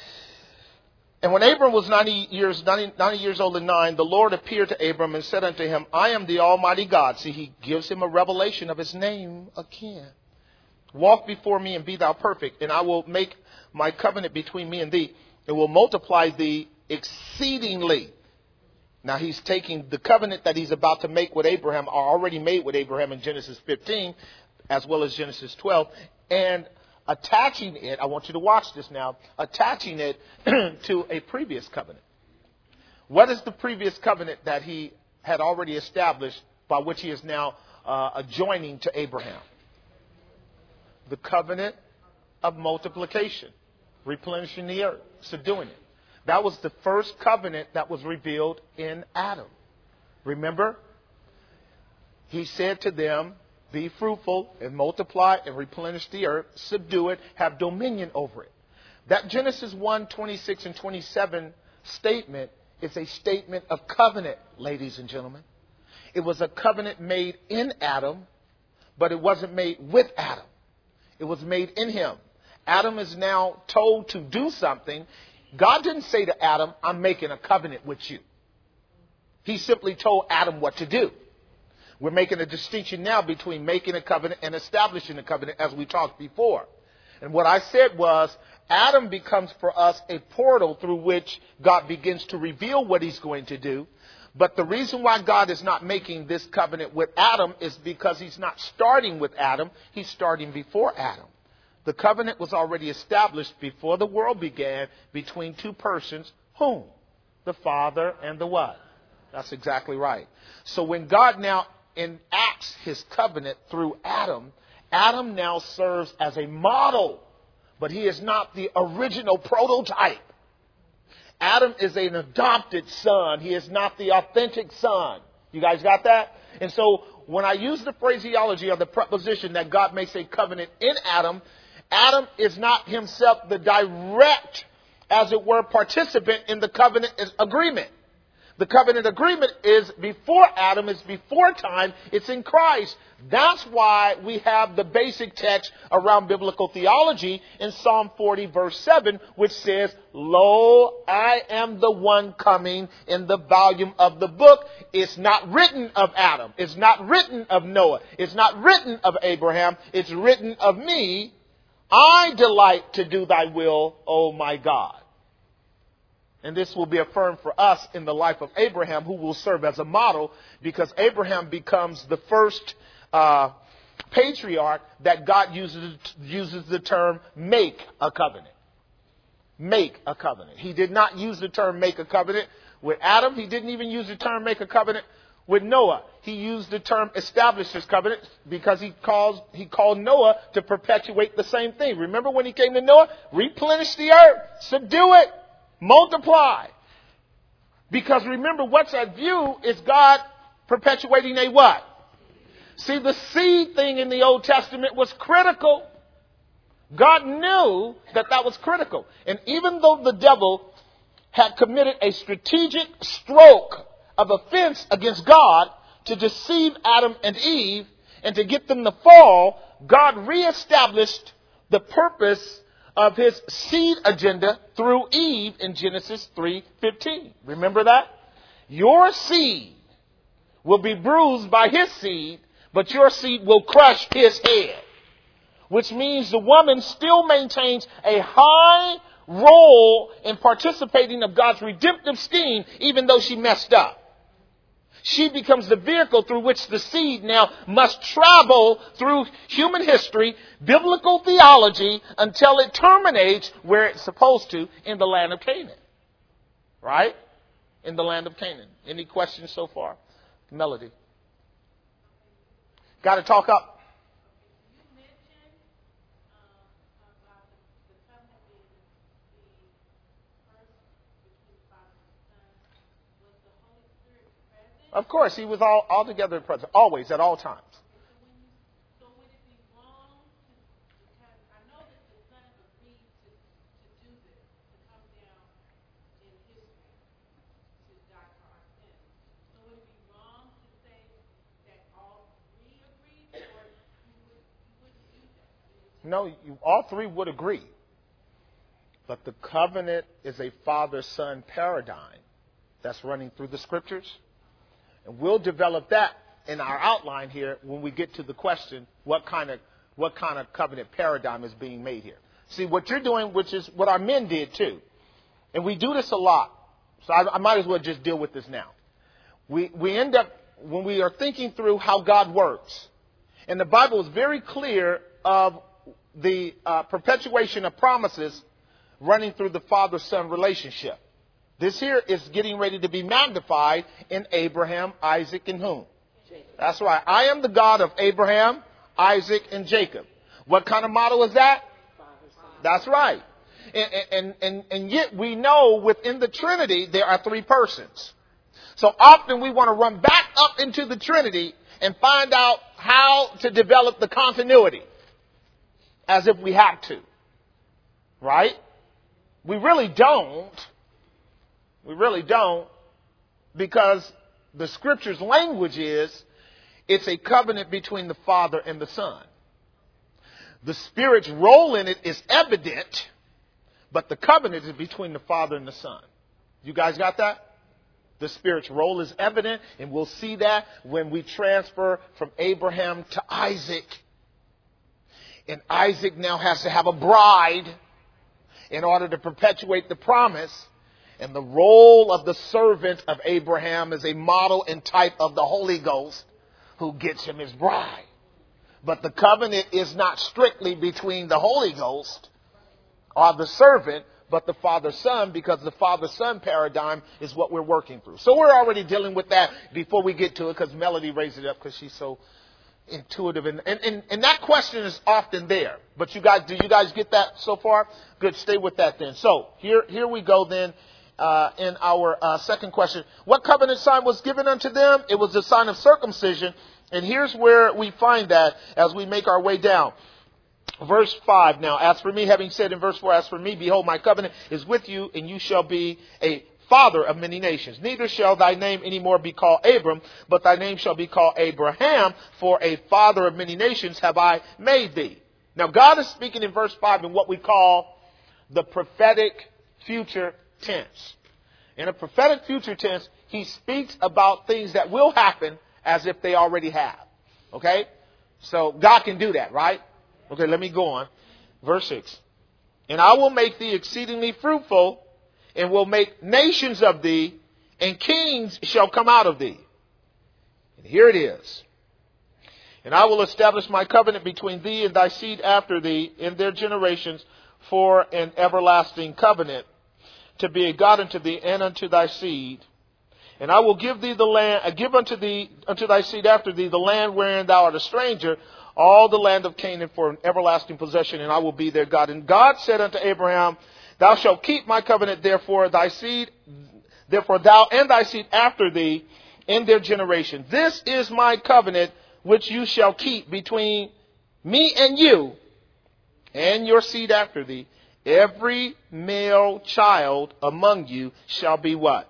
And when Abram was ninety years, ninety, ninety years old and nine, the Lord appeared to Abram and said unto him, I am the Almighty God. See, he gives him a revelation of his name again. Walk before me and be thou perfect, and I will make my covenant between me and thee, and will multiply thee exceedingly. Now he's taking the covenant that he's about to make with Abraham, or already made with Abraham in Genesis fifteen, as well as Genesis twelve, and attaching it, I want you to watch this now, attaching it to a previous covenant. What is the previous covenant that he had already established by which he is now uh, adjoining to Abraham? The covenant of multiplication, replenishing the earth, subduing it. That was the first covenant that was revealed in Adam. Remember? He said to them, be fruitful and multiply and replenish the earth, subdue it, have dominion over it. That Genesis one, twenty-six and twenty-seven statement is a statement of covenant, ladies and gentlemen. It was a covenant made in Adam, but it wasn't made with Adam. It was made in him. Adam is now told to do something. God didn't say to Adam, I'm making a covenant with you. He simply told Adam what to do. We're making a distinction now between making a covenant and establishing a covenant, as we talked before. And what I said was, Adam becomes for us a portal through which God begins to reveal what he's going to do. But the reason why God is not making this covenant with Adam is because he's not starting with Adam. He's starting before Adam. The covenant was already established before the world began between two persons. Whom? The Father and the what? That's exactly right. So when God now enacts his covenant through Adam, Adam now serves as a model, but he is not the original prototype. Adam is an adopted son. He is not the authentic son. You guys got that? And so when I use the phraseology of the preposition that God makes a covenant in Adam, Adam is not himself the direct, as it were, participant in the covenant agreement. The covenant agreement is before Adam, is before time, it's in Christ. That's why we have the basic text around biblical theology in Psalm forty verse seven, which says, Lo, I am the one coming in the volume of the book. It's not written of Adam. It's not written of Noah. It's not written of Abraham. It's written of me. I delight to do thy will, O my God. And this will be affirmed for us in the life of Abraham, who will serve as a model, because Abraham becomes the first uh, patriarch that God uses, uses the term make a covenant. Make a covenant. He did not use the term make a covenant with Adam. He didn't even use the term make a covenant with Noah. He used the term establish his covenant because he calls he called Noah to perpetuate the same thing. Remember when he came to Noah? Replenish the earth, subdue it, multiply. Because remember, what's at view is God perpetuating a what? See, the seed thing in the Old Testament was critical. God knew that that was critical. And even though the devil had committed a strategic stroke of offense against God to deceive Adam and Eve and to get them to fall, God reestablished the purpose of his seed agenda through Eve in Genesis three fifteen. Remember that? Your seed will be bruised by his seed, but your seed will crush his head. Which means the woman still maintains a high role in participating of God's redemptive scheme, even though she messed up. She becomes the vehicle through which the seed now must travel through human history, biblical theology, until it terminates where it's supposed to, in the land of Canaan. Right? In the land of Canaan. Any questions so far? Melody. Got to talk up. Of course, he was all altogether present, always, at all times. So would it be wrong to, because I know that the Son agreed to, to do this, to come down in history to die for our sins. So would it be wrong to say that all three agreed, or you, would, you wouldn't do that? No, you, all three would agree. But the covenant is a father-son paradigm that's running through the scriptures. And we'll develop that in our outline here when we get to the question, what kind of what kind of covenant paradigm is being made here? See, what you're doing, which is what our men did too. And we do this a lot. So I, I might as well just deal with this now. We, we end up, when we are thinking through how God works, and the Bible is very clear of the uh, perpetuation of promises running through the father-son relationship. This here is getting ready to be magnified in Abraham, Isaac, and whom? Jacob. That's right. I am the God of Abraham, Isaac, and Jacob. What kind of model is that? That's right. And, and, and, and yet we know within the Trinity there are three persons. So often we want to run back up into the Trinity and find out how to develop the continuity. As if we have to. Right? We really don't. We really don't, because the scripture's language is it's a covenant between the Father and the Son. The Spirit's role in it is evident, but the covenant is between the Father and the Son. You guys got that? The Spirit's role is evident, and we'll see that when we transfer from Abraham to Isaac. And Isaac now has to have a bride in order to perpetuate the promise. And the role of the servant of Abraham is a model and type of the Holy Ghost who gets him his bride. But the covenant is not strictly between the Holy Ghost or the servant, but the father-son, because the father-son paradigm is what we're working through. So we're already dealing with that before we get to it, because Melody raised it up because she's so intuitive. And, and, and, and that question is often there. But you guys, do you guys get that so far? Good, stay with that then. So here, here we go then. Uh, in our uh, second question, what covenant sign was given unto them? It was the sign of circumcision. And here's where we find that as we make our way down. Verse five now, as for me, having said in verse four, as for me, behold, my covenant is with you, and you shall be a father of many nations. Neither shall thy name any more be called Abram, but thy name shall be called Abraham, for a father of many nations have I made thee. Now, God is speaking in verse five in what we call the prophetic future tense. In a prophetic future tense, he speaks about things that will happen as if they already have. Okay? So God can do that, right? Okay, let me go on. Verse six. And I will make thee exceedingly fruitful, and will make nations of thee, and kings shall come out of thee. And here it is. And I will establish my covenant between thee and thy seed after thee in their generations for an everlasting covenant, to be a God unto thee and unto thy seed. And I will give thee the land, uh, give unto thee, unto thy seed after thee, the land wherein thou art a stranger, all the land of Canaan for an everlasting possession, and I will be their God. And God said unto Abraham, thou shalt keep my covenant, therefore thy seed, therefore thou and thy seed after thee in their generation. This is my covenant which you shall keep between me and you and your seed after thee. Every male child among you shall be what?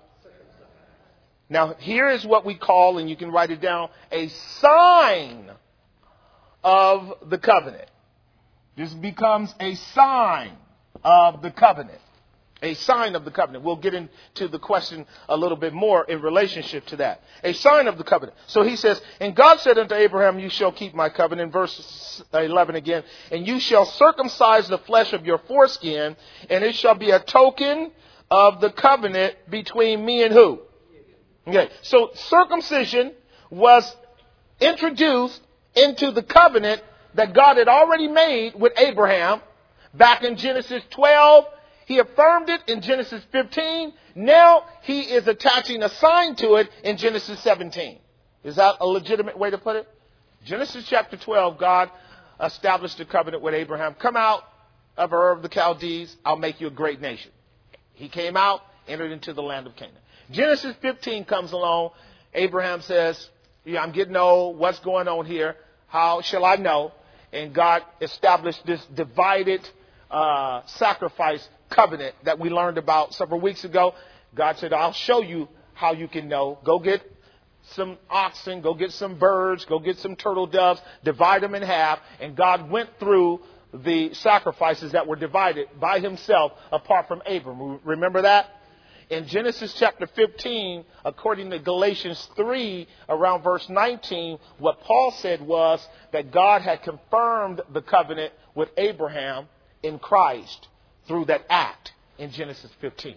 Now, here is what we call, and you can write it down, a sign of the covenant. This becomes a sign of the covenant. A sign of the covenant. We'll get into the question a little bit more in relationship to that. A sign of the covenant. So he says, and God said unto Abraham, you shall keep my covenant. Verse eleven again. And you shall circumcise the flesh of your foreskin, and it shall be a token of the covenant between me and who? Okay. So circumcision was introduced into the covenant that God had already made with Abraham back in Genesis twelve. He affirmed it in Genesis fifteen. Now he is attaching a sign to it in Genesis seventeen. Is that a legitimate way to put it? Genesis chapter twelve, God established a covenant with Abraham. Come out of Ur of the Chaldees, I'll make you a great nation. He came out, entered into the land of Canaan. Genesis fifteen comes along. Abraham says, yeah, I'm getting old. What's going on here? How shall I know? And God established this divided uh, sacrifice covenant that we learned about several weeks ago. God said, I'll show you how you can know. Go get some oxen, go get some birds, go get some turtle doves, divide them in half. And God went through the sacrifices that were divided by himself apart from Abram. Remember that? In Genesis chapter fifteen, according to Galatians three, around verse nineteen, what Paul said was that God had confirmed the covenant with Abraham in Christ through that act in Genesis fifteen.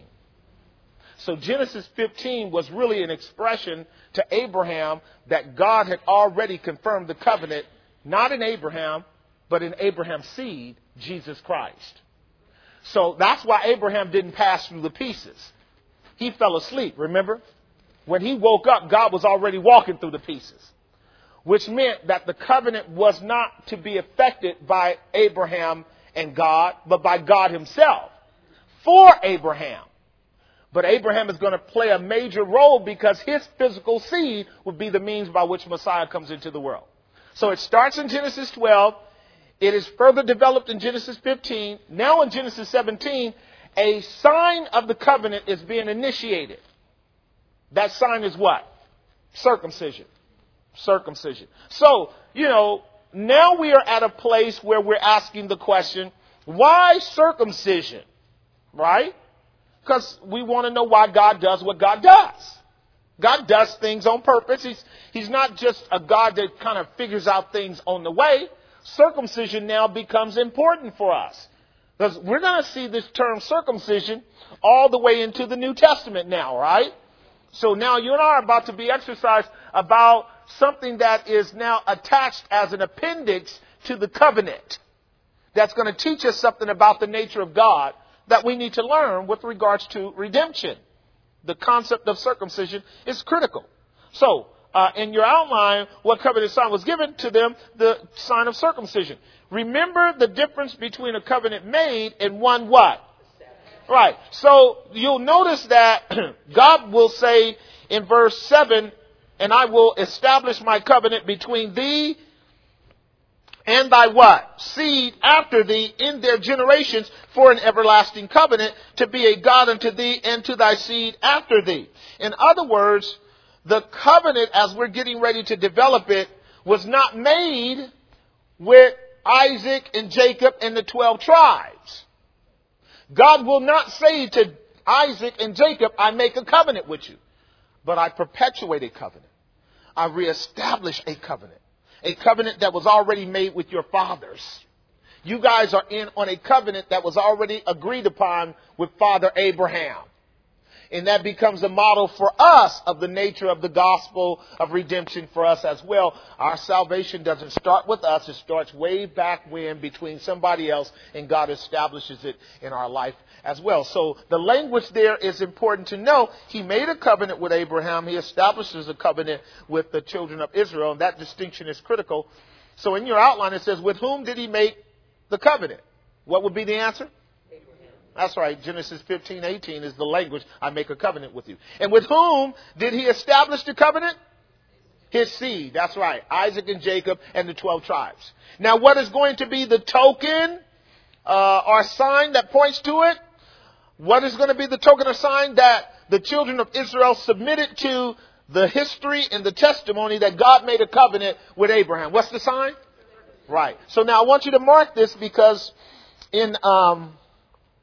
So Genesis fifteen was really an expression to Abraham that God had already confirmed the covenant, not in Abraham, but in Abraham's seed, Jesus Christ. So that's why Abraham didn't pass through the pieces. He fell asleep, remember? When he woke up, God was already walking through the pieces, which meant that the covenant was not to be affected by Abraham and God, but by God himself for Abraham. But Abraham is going to play a major role because his physical seed would be the means by which Messiah comes into the world. So it starts in Genesis twelve. It is further developed in Genesis fifteen. Now in Genesis seventeen, a sign of the covenant is being initiated. That sign is what? Circumcision. Circumcision. So, you know, now we are at a place where we're asking the question, why circumcision? Right? Because we want to know why God does what God does. God does things on purpose. He's, he's not just a God that kind of figures out things on the way. Circumcision now becomes important for us. Because we're going to see this term circumcision all the way into the New Testament now, right? So now you and I are about to be exercised about something that is now attached as an appendix to the covenant. That's going to teach us something about the nature of God that we need to learn with regards to redemption. The concept of circumcision is critical. So, uh, in your outline, what covenant sign was given to them? The sign of circumcision. Remember the difference between a covenant made and one what? Right. So you'll notice that God will say in verse seven, and I will establish my covenant between thee and thy what? Seed after thee in their generations for an everlasting covenant, to be a God unto thee and to thy seed after thee. In other words, the covenant, as we're getting ready to develop it, was not made with Isaac and Jacob and the twelve tribes. God will not say to Isaac and Jacob, I make a covenant with you, but I perpetuate a covenant. I reestablish a covenant. A covenant that was already made with your fathers. You guys are in on a covenant that was already agreed upon with Father Abraham. And that becomes a model for us of the nature of the gospel of redemption for us as well. Our salvation doesn't start with us. It starts way back when between somebody else, and God establishes it in our life as well. So the language there is important to know. He made a covenant with Abraham. He establishes a covenant with the children of Israel. And that distinction is critical. So in your outline, it says, with whom did he make the covenant? What would be the answer? That's right. Genesis fifteen eighteen is the language. I make a covenant with you. And with whom did he establish the covenant? His seed. That's right. Isaac and Jacob and the twelve tribes. Now, what is going to be the token uh, or sign that points to it? What is going to be the token or sign that the children of Israel submitted to the history and the testimony that God made a covenant with Abraham? What's the sign? Right. So now I want you to mark this, because in... Um,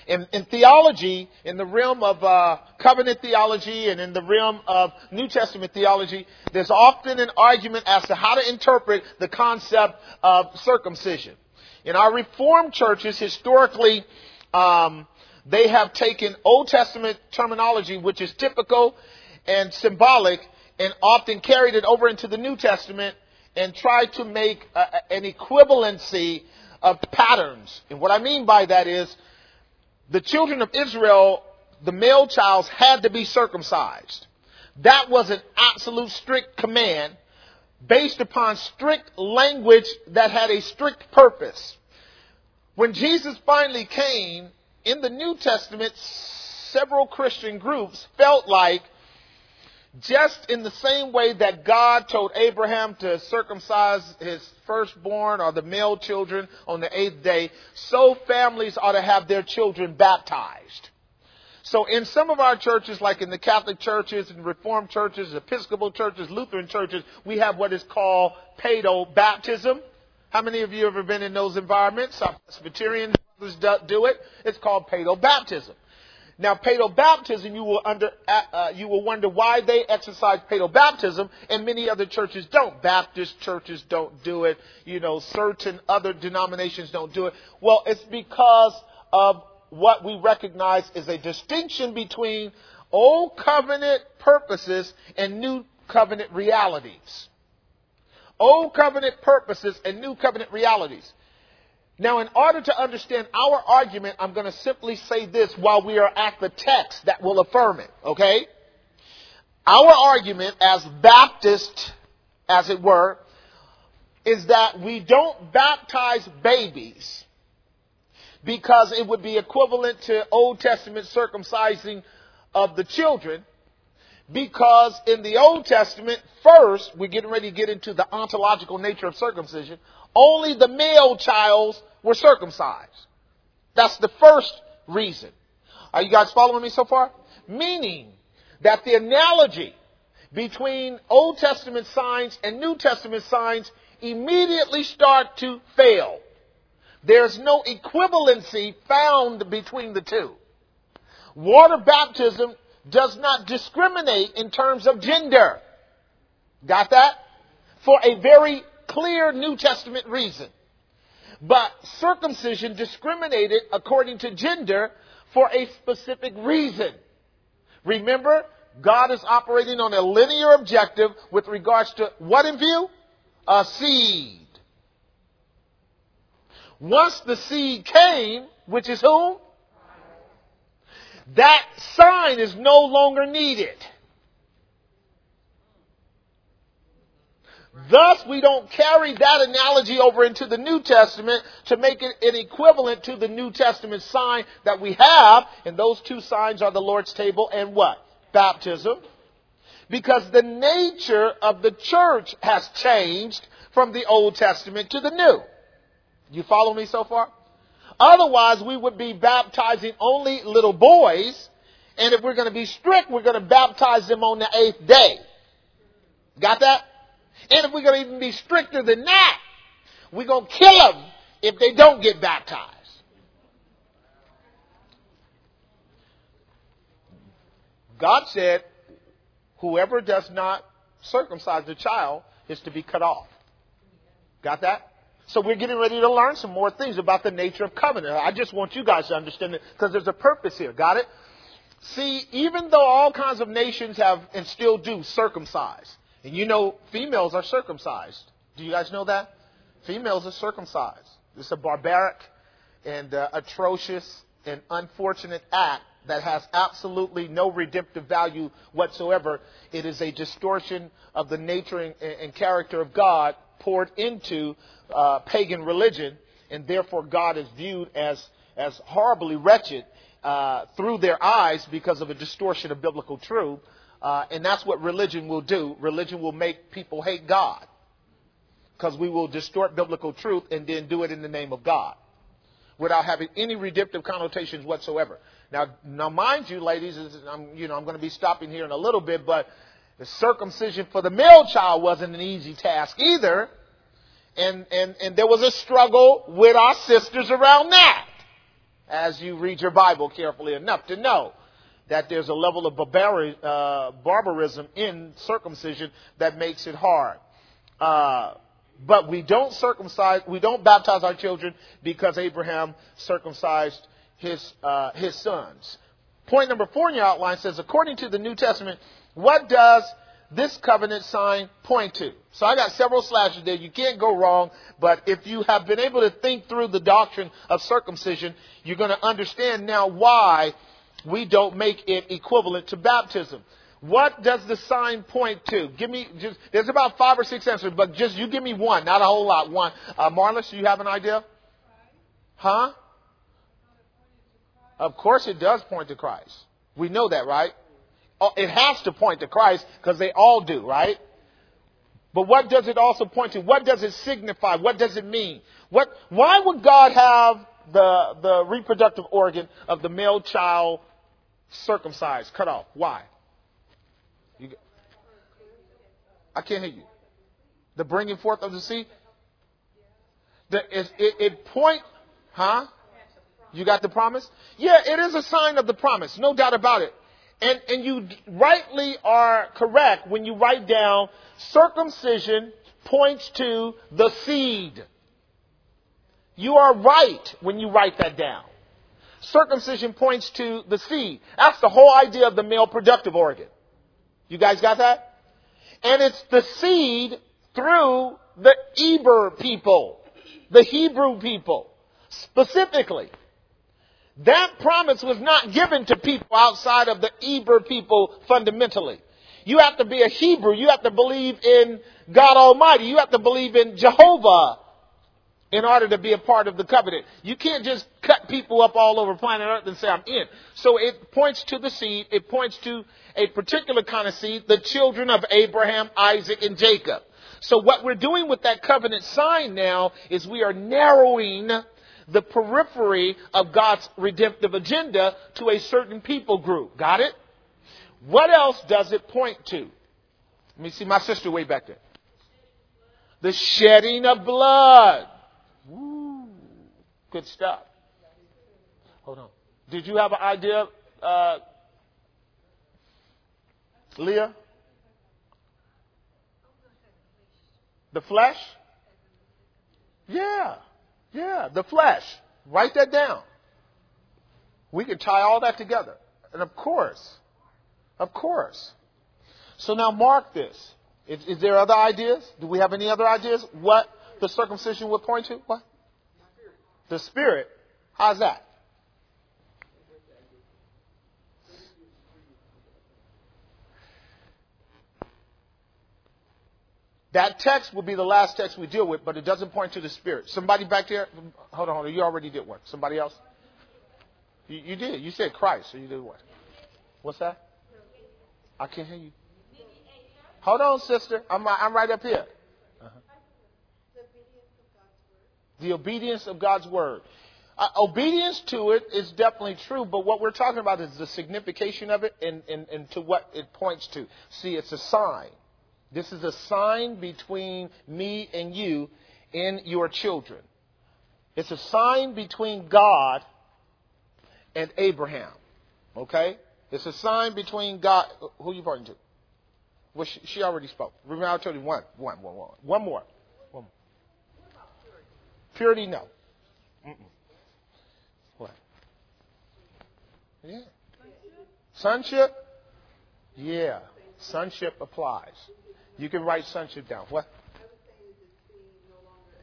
In, in theology, in the realm of uh, covenant theology and in the realm of New Testament theology, there's often an argument as to how to interpret the concept of circumcision. In our Reformed churches, historically, um, they have taken Old Testament terminology, which is typical and symbolic, and often carried it over into the New Testament and tried to make a, an equivalency of patterns. And what I mean by that is, the children of Israel, the male childs, had to be circumcised. That was an absolute strict command based upon strict language that had a strict purpose. When Jesus finally came, in the New Testament, several Christian groups felt like, just in the same way that God told Abraham to circumcise his firstborn or the male children on the eighth day, so families ought to have their children baptized. So in some of our churches, like in the Catholic churches and Reformed churches, Episcopal churches, Lutheran churches, we have what is called paedo baptism. How many of you have ever been in those environments? Some Presbyterian brothers do it. It's called paedo baptism. Now, paedo baptism, you will under uh, you will wonder why they exercise paedo baptism, and many other churches don't. Baptist churches don't do it. You know, certain other denominations don't do it. Well, it's because of what we recognize is a distinction between Old Covenant purposes and New Covenant realities. Old Covenant purposes and New Covenant realities. Now, in order to understand our argument, I'm going to simply say this while we are at the text that will affirm it, okay? Our argument as Baptists, as it were, is that we don't baptize babies because it would be equivalent to Old Testament circumcising of the children, because in the Old Testament, first, we're getting ready to get into the ontological nature of circumcision, only the male childs were circumcised. That's the first reason. Are you guys following me so far? Meaning that the analogy between Old Testament signs and New Testament signs immediately start to fail. There's no equivalency found between the two. Water baptism does not discriminate in terms of gender. Got that? For a very clear New Testament reason. But circumcision discriminated according to gender for a specific reason. Remember, God is operating on a linear objective with regards to what in view? A seed. Once the seed came, which is whom? That sign is no longer needed. Thus, we don't carry that analogy over into the New Testament to make it an equivalent to the New Testament sign that we have. And those two signs are the Lord's table and what? Baptism. Because the nature of the church has changed from the Old Testament to the New. You follow me so far? Otherwise, we would be baptizing only little boys. And if we're going to be strict, we're going to baptize them on the eighth day. Got that? And if we're going to even be stricter than that, we're going to kill them if they don't get baptized. God said, whoever does not circumcise the child is to be cut off. Got that? So we're getting ready to learn some more things about the nature of covenant. I just want you guys to understand it because there's a purpose here. Got it? See, even though all kinds of nations have and still do circumcise, and you know females are circumcised. Do you guys know that? Females are circumcised. It's a barbaric and uh, atrocious and unfortunate act that has absolutely no redemptive value whatsoever. It is a distortion of the nature and, and character of God poured into uh, pagan religion, and therefore God is viewed as, as horribly wretched uh, through their eyes because of a distortion of biblical truth. Uh, and that's what religion will do. Religion will make people hate God because we will distort biblical truth and then do it in the name of God without having any redemptive connotations whatsoever. Now, now, mind you, ladies, I'm, you know, I'm going to be stopping here in a little bit, but the circumcision for the male child wasn't an easy task either. And, and, and there was a struggle with our sisters around that. as you read your Bible carefully enough to know that there's a level of barbari- uh, barbarism in circumcision that makes it hard. Uh, but we don't circumcise, we don't baptize our children because Abraham circumcised his uh, his sons. Point number four in your outline says, according to the New Testament, what does this covenant sign point to? So I got several slashes there. You can't go wrong. But if you have been able to think through the doctrine of circumcision, you're going to understand now why we don't make it equivalent to baptism. What does the sign point to? Give me just, there's about five or six answers, but just you give me one, not a whole lot. One. Uh, Marlis, do you have an idea? Huh? Of course it does point to Christ. We know that, right? Oh, it has to point to Christ because they all do, right? But what does it also point to? What does it signify? What does it mean? What? Why would God have the the reproductive organ of the male child circumcised, cut off? Why? You, I can't hear you. The bringing forth of the seed. The, it, it, it point, huh? You got the promise? Yeah, it is a sign of the promise, no doubt about it. And and you rightly are correct when you write down circumcision points to the seed. You are right when you write that down. Circumcision points to the seed. That's the whole idea of the male productive organ. You guys got that? And it's the seed through the Eber people, the Hebrew people, specifically. That promise was not given to people outside of the Eber people fundamentally. You have to be a Hebrew. You have to believe in God Almighty. You have to believe in Jehovah in order to be a part of the covenant. You can't just cut people up all over planet Earth and say, I'm in. So it points to the seed. It points to a particular kind of seed, the children of Abraham, Isaac, and Jacob. So what we're doing with that covenant sign now is we are narrowing the periphery of God's redemptive agenda to a certain people group. Got it? What else does it point to? Let me see my sister way back there. The shedding of blood. Woo. Good stuff. Hold on. Did you have an idea, uh, Leah? The flesh? Yeah. Yeah, the flesh. Write that down. We can tie all that together. And of course, of course. So now mark this. Is, is there other ideas? Do we have any other ideas? What the circumcision would point to? What? The Spirit. How's that? That text will be the last text we deal with, but it doesn't point to the Spirit. Somebody back there? Hold on, hold on. You already did one. Somebody else? You, you did. You said Christ, so you did what? What's that? I can't hear you. Hold on, sister. I'm, I'm right up here. Uh-huh. The obedience of God's Word. Uh, obedience to it is definitely true, but what we're talking about is the signification of it and, and, and to what it points to. See, it's a sign. This is a sign between me and you and your children. It's a sign between God and Abraham. Okay? It's a sign between God. Who are you pointing to? Well, she, she already spoke. Remember, I told you one. One, one, one. One more. One more. Purity, no. Mm-mm. What? Yeah. Sonship? Yeah. Sonship applies. You can write sonship down. What? I was saying is it's being no longer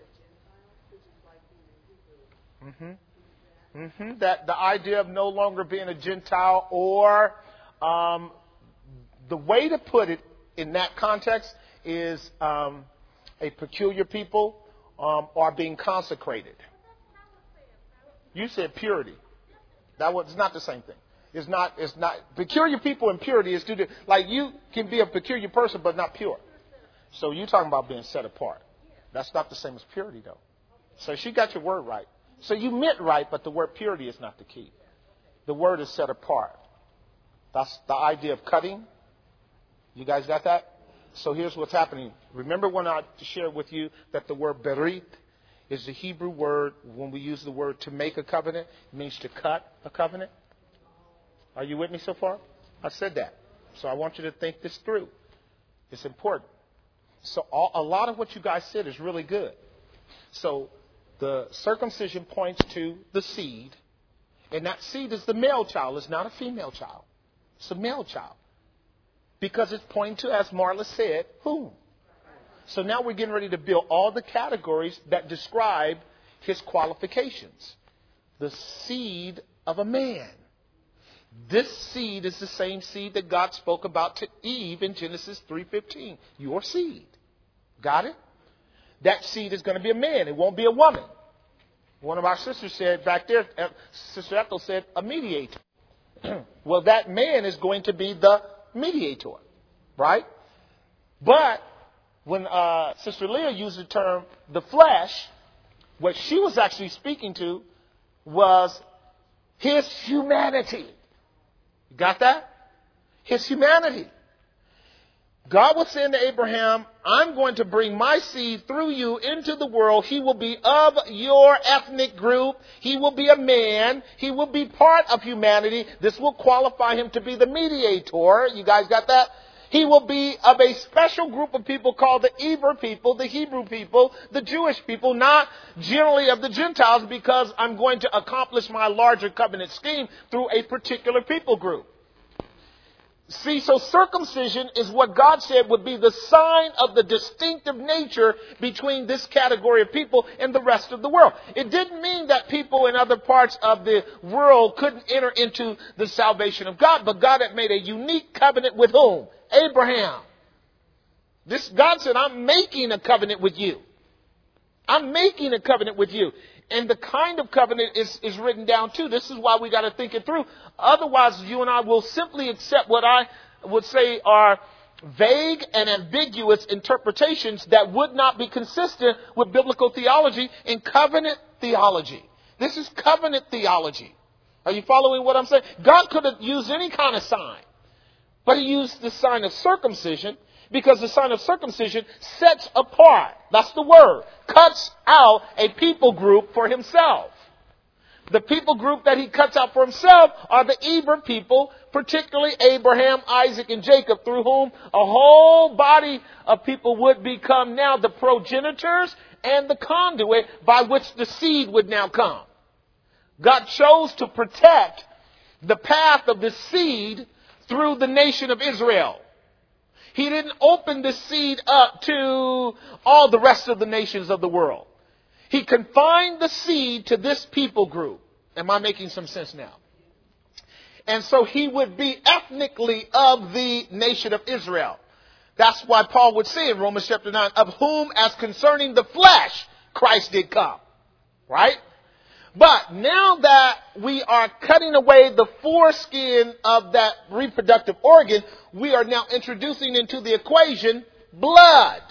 a Gentile, which is like being a Hebrew. Mm-hmm. Mm-hmm. That the idea of no longer being a Gentile, or um, the way to put it in that context is um, a peculiar people um, are being consecrated. You said purity. That was not the same thing. It's not, it's not, peculiar people and purity is two different. Like you can be a peculiar person but not pure. So you're talking about being set apart. That's not the same as purity though. So she got your word right. So you meant right, but the word purity is not the key. The word is set apart. That's the idea of cutting. You guys got that? So here's what's happening. Remember when I shared with you that the word berit is the Hebrew word, when we use the word to make a covenant, it means to cut a covenant. Are you with me so far? I said that. So I want you to think this through. It's important. So all, a lot of what you guys said is really good. So the circumcision points to the seed. And that seed is the male child. It's not a female child. It's a male child. Because it's pointing to, as Marla said, whom? So now we're getting ready to build all the categories that describe his qualifications. The seed of a man. This seed is the same seed that God spoke about to Eve in Genesis three fifteen. Your seed. Got it? That seed is going to be a man. It won't be a woman. One of our sisters said back there, Sister Ethel said, a mediator. Well, that man is going to be the mediator. Right? But when uh, Sister Leah used the term the flesh, what she was actually speaking to was his humanity. You got that? His humanity. God was saying to Abraham, I'm going to bring my seed through you into the world. He will be of your ethnic group. He will be a man. He will be part of humanity. This will qualify him to be the mediator. You guys got that? He will be of a special group of people called the Eber people, the Hebrew people, the Jewish people, not generally of the Gentiles, because I'm going to accomplish my larger covenant scheme through a particular people group. See, so circumcision is what God said would be the sign of the distinctive nature between this category of people and the rest of the world. It didn't mean that people in other parts of the world couldn't enter into the salvation of God, but God had made a unique covenant with whom? Abraham. This God said, I'm making a covenant with you. I'm making a covenant with you. And the kind of covenant is, is written down too. This is why we got to think it through. Otherwise, you and I will simply accept what I would say are vague and ambiguous interpretations that would not be consistent with biblical theology and covenant theology. This is covenant theology. Are you following what I'm saying? God could have used any kind of sign, but he used the sign of circumcision because the sign of circumcision sets apart. That's the word. Cuts out a people group for himself. The people group that he cuts out for himself are the Eber people, particularly Abraham, Isaac, and Jacob, through whom a whole body of people would become now the progenitors and the conduit by which the seed would now come. God chose to protect the path of the seed through the nation of Israel. He didn't open the seed up to all the rest of the nations of the world. He confined the seed to this people group. Am I making some sense now? And so he would be ethnically of the nation of Israel. That's why Paul would say in Romans chapter nine, of whom as concerning the flesh, Christ did come. Right? But now that we are cutting away the foreskin of that reproductive organ, we are now introducing into the equation blood.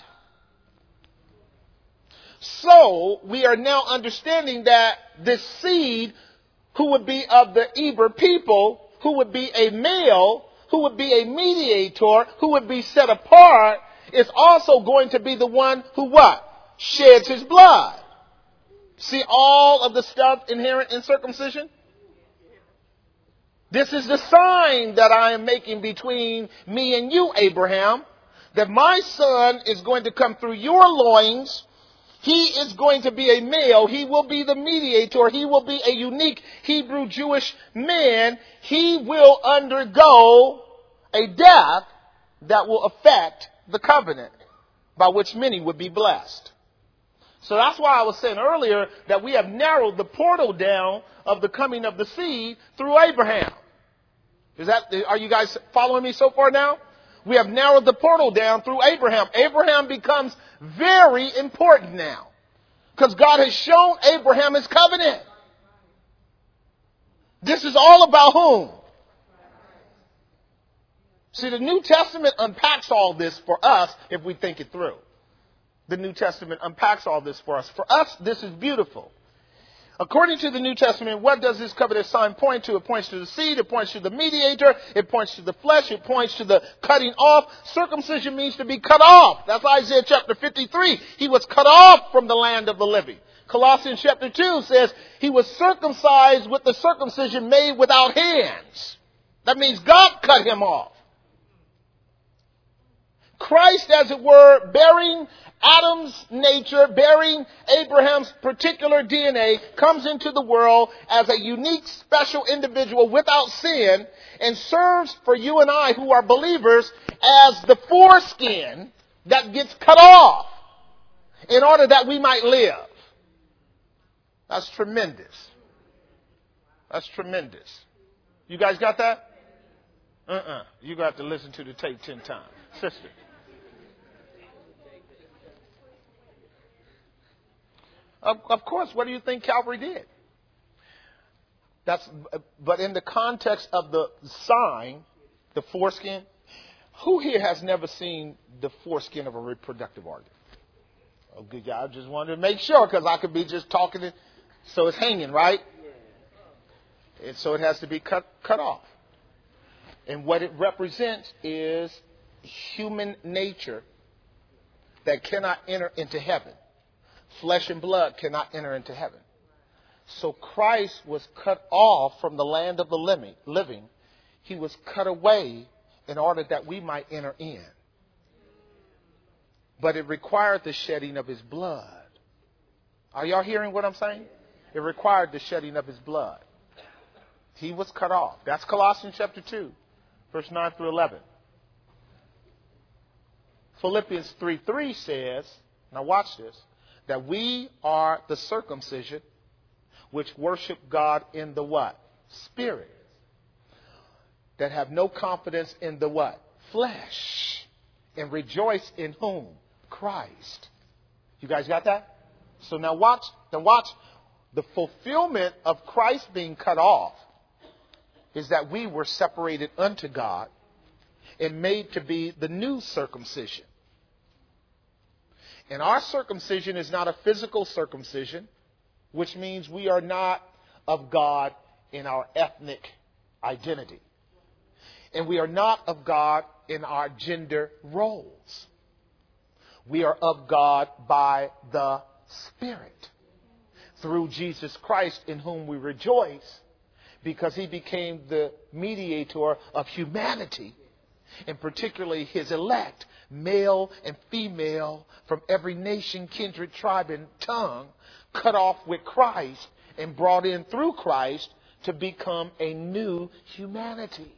So we are now understanding that this seed, who would be of the Eber people, who would be a male, who would be a mediator, who would be set apart, is also going to be the one who what? Sheds his blood. See all of the stuff inherent in circumcision? This is the sign that I am making between me and you, Abraham, that my son is going to come through your loins. He is going to be a male. He will be the mediator. He will be a unique Hebrew Jewish man. He will undergo a death that will affect the covenant by which many would be blessed. So that's why I was saying earlier that we have narrowed the portal down of the coming of the seed through Abraham. Is that, are you guys following me so far now? We have narrowed the portal down through Abraham. Abraham becomes very important now, because God has shown Abraham his covenant. This is all about whom? See, the New Testament unpacks all this for us if we think it through. The New Testament unpacks all this for us. For us, this is beautiful. According to the New Testament, what does this covenant sign point to? It points to the seed. It points to the mediator. It points to the flesh. It points to the cutting off. Circumcision means to be cut off. That's Isaiah chapter fifty-three. He was cut off from the land of the living. Colossians chapter two says he was circumcised with the circumcision made without hands. That means God cut him off. Christ, as it were, bearing Adam's nature, bearing Abraham's particular D N A, comes into the world as a unique, special individual without sin and serves for you and I who are believers as the foreskin that gets cut off in order that we might live. That's tremendous. That's tremendous. You guys got that? Uh-uh. You got to listen to the tape ten times. Sister. Of, of course, what do you think Calvary did? That's, but in the context of the sign, the foreskin, who here has never seen the foreskin of a reproductive organ? Oh, good job. I just wanted to make sure because I could be just talking it. So it's hanging, right? And so it has to be cut, cut off. And what it represents is human nature that cannot enter into heaven. Flesh and blood cannot enter into heaven. So Christ was cut off from the land of the living. He was cut away in order that we might enter in. But it required the shedding of his blood. Are y'all hearing what I'm saying? It required the shedding of his blood. He was cut off. That's Colossians chapter two, verse nine through eleven. Philippians three three says, now watch this, that we are the circumcision which worship God in the what? Spirit. That have no confidence in the what? Flesh. And rejoice in whom? Christ. You guys got that? So now watch, now watch. The fulfillment of Christ being cut off is that we were separated unto God and made to be the new circumcision. And our circumcision is not a physical circumcision, which means we are not of God in our ethnic identity. And we are not of God in our gender roles. We are of God by the Spirit. Through Jesus Christ, in whom we rejoice, because he became the mediator of humanity, and particularly his elect, male and female, from every nation, kindred, tribe, and tongue, cut off with Christ and brought in through Christ to become a new humanity.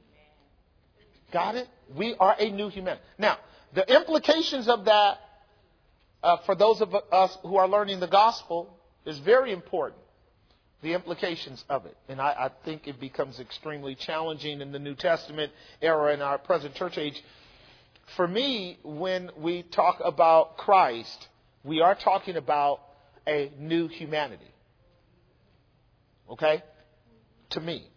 Got it? We are a new humanity. Now, the implications of that, uh, for those of us who are learning the gospel, is very important. The implications of it. And I, I think it becomes extremely challenging in the New Testament era in our present church age. For me, when we talk about Christ, we are talking about a new humanity. Okay? To me.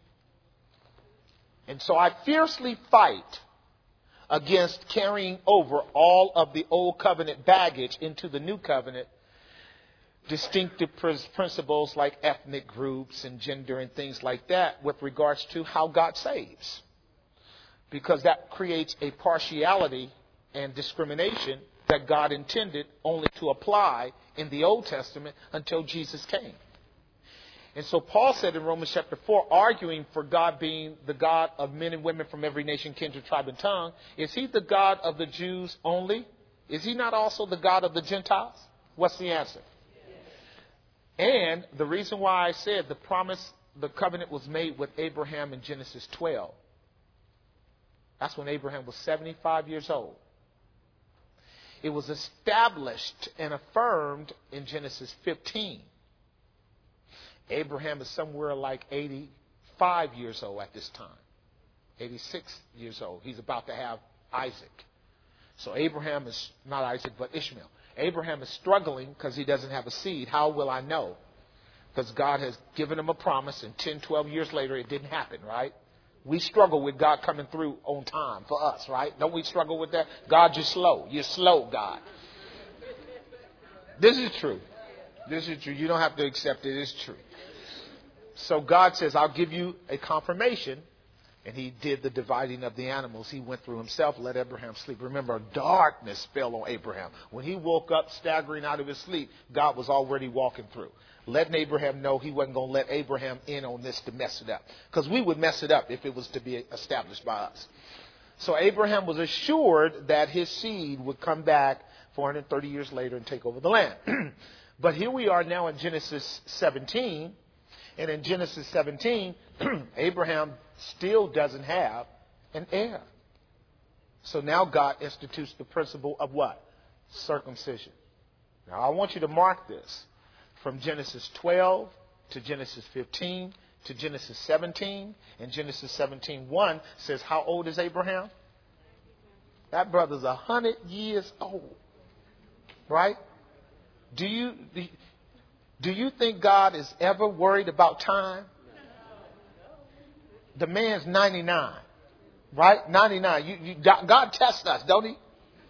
And so I fiercely fight against carrying over all of the old covenant baggage into the new covenant. Distinctive principles like ethnic groups and gender and things like that with regards to how God saves. Because that creates a partiality and discrimination that God intended only to apply in the Old Testament until Jesus came. And so Paul said in Romans chapter four, arguing for God being the God of men and women from every nation, kindred, tribe, and tongue, is he the God of the Jews only? Is he not also the God of the Gentiles? What's the answer? And the reason why I said the promise, the covenant was made with Abraham in Genesis twelve. That's when Abraham was seventy-five years old. It was established and affirmed in Genesis fifteen. Abraham is somewhere like eighty-five years old at this time. eighty-six years old. He's about to have Isaac. So Abraham is not Isaac, but Ishmael. Abraham is struggling because he doesn't have a seed. How will I know? Because God has given him a promise, and ten, twelve years later, it didn't happen, right? We struggle with God coming through on time for us, right? Don't we struggle with that? God, you're slow. You're slow, God. This is true. This is true. You don't have to accept it. It's true. So God says, I'll give you a confirmation And he did the dividing of the animals. He went through himself, let Abraham sleep. Remember, darkness fell on Abraham. When he woke up staggering out of his sleep, God was already walking through, letting Abraham know he wasn't going to let Abraham in on this to mess it up. Because we would mess it up if it was to be established by us. So Abraham was assured that his seed would come back four hundred thirty years later and take over the land. But here we are now in Genesis seventeen. And in Genesis seventeen, Abraham still doesn't have an heir. So now God institutes the principle of what? Circumcision. Now I want you to mark this. From Genesis twelve to Genesis fifteen to Genesis seventeen. And Genesis seventeen one says, how old is Abraham? That brother's a hundred years old. Right? Do you... Do you Do you think God is ever worried about time? The man's ninety-nine, right? ninety-nine. You, you, God tests us, don't he?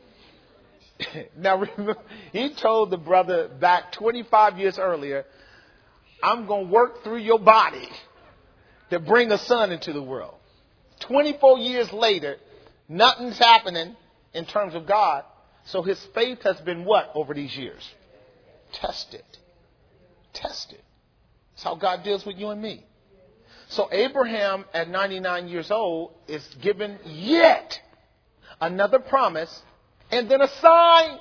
Now, remember, he told the brother back twenty-five years earlier, I'm going to work through your body to bring a son into the world. twenty-four years later, nothing's happening in terms of God. So his faith has been what over these years? Tested. Tested. That's how God deals with you and me. So Abraham at ninety-nine years old is given yet another promise and then a sign.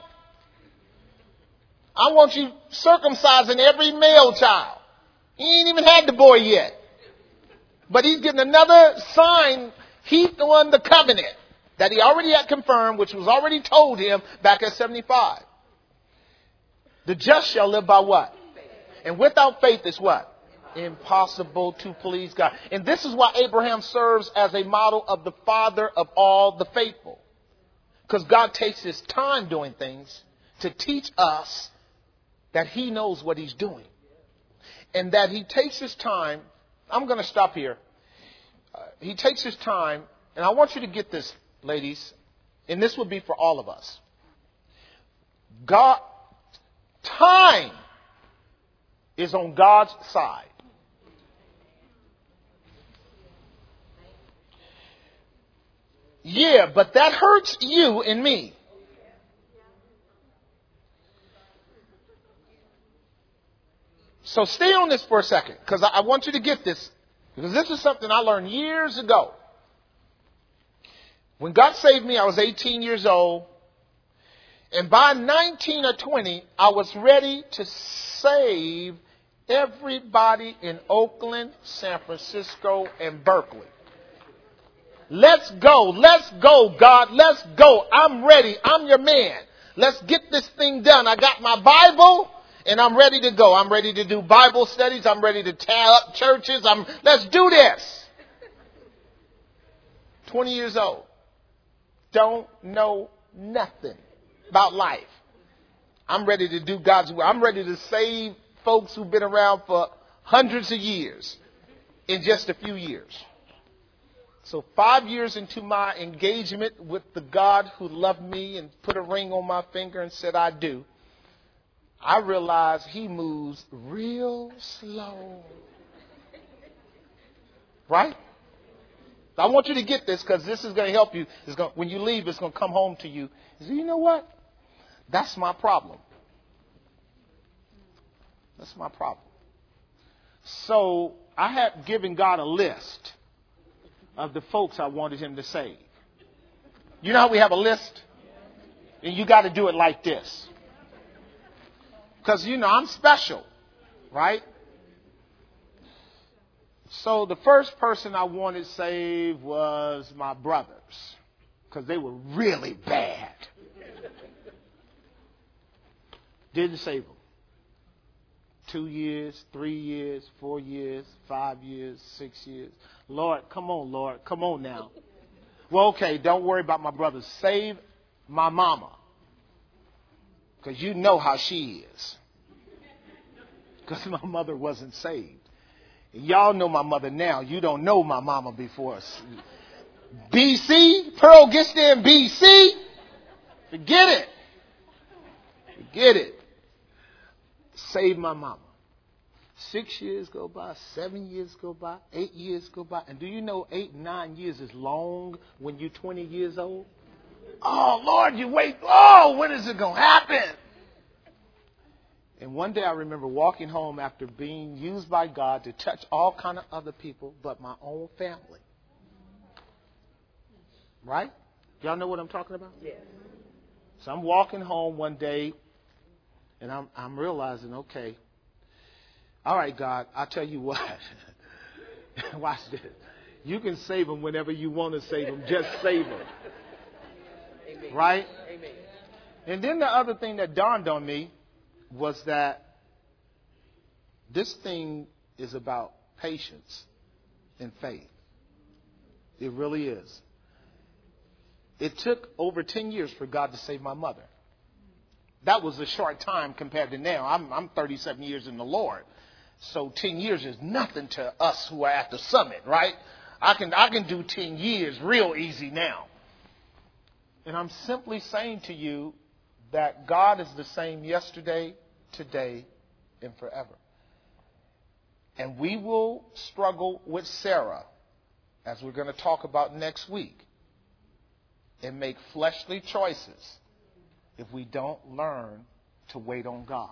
I want you circumcising every male child. He ain't even had the boy yet. But he's getting another sign heaped on the covenant that he already had confirmed, which was already told him back at seventy-five. The just shall live by what? And without faith is what? Impossible to please God. And this is why Abraham serves as a model of the father of all the faithful. Because God takes his time doing things to teach us that he knows what he's doing. And that he takes his time. I'm going to stop here. Uh, he takes his time. And I want you to get this, ladies. And this would be for all of us. God, time is on God's side. Yeah, but that hurts you and me. So stay on this for a second, because I want you to get this, because this is something I learned years ago. When God saved me, I was eighteen years old. And by nineteen or twenty, I was ready to save everybody in Oakland, San Francisco, and Berkeley. Let's go. Let's go, God. Let's go. I'm ready. I'm your man. Let's get this thing done. I got my Bible and I'm ready to go. I'm ready to do Bible studies. I'm ready to tear up churches. I'm, let's do this. twenty years old. Don't know nothing about life. I'm ready to do God's will. I'm ready to save folks who've been around for hundreds of years in just a few years. So five years into my engagement with the God who loved me and put a ring on my finger and said, I do, I realized he moves real slow. Right? I want you to get this, because this is going to help you. It's going, when you leave, it's going to come home to you. You say, you know what? That's my problem. That's my problem. So I had given God a list of the folks I wanted him to save. You know how we have a list? And you got to do it like this. Because, you know, I'm special, right? So the first person I wanted saved was my brothers, because they were really bad. Didn't save them. Two years, three years, four years, five years, six years. Lord, come on, Lord. Come on now. Well, okay, don't worry about my brothers. Save my mama, because you know how she is. Because my mother wasn't saved. Y'all know my mother now. You don't know my mama before. B C, Pearl gets there in B C. Forget it. Forget it. Save my mama. Six years go by, seven years go by, eight years go by. And do you know eight, nine years is long when you're twenty years old? Oh, Lord, you wait. Oh, when is it going to happen? And one day I remember walking home after being used by God to touch all kind of other people but my own family. Right? Y'all know what I'm talking about? Yes. So I'm walking home one day and I'm, I'm realizing, okay, all right, God, I'll tell you what. Watch this. You can save them whenever you want to save them. Just save them. Amen. Right? Amen. And then the other thing that dawned on me was that this thing is about patience and faith. It really is. It took over ten years for God to save my mother. That was a short time compared to now. I'm, I'm thirty-seven years in the Lord. So ten years is nothing to us who are at the summit, right? I can, I can do ten years real easy now. And I'm simply saying to you that God is the same yesterday, today, and forever. And we will struggle with Sarah, as we're going to talk about next week, and make fleshly choices if we don't learn to wait on God.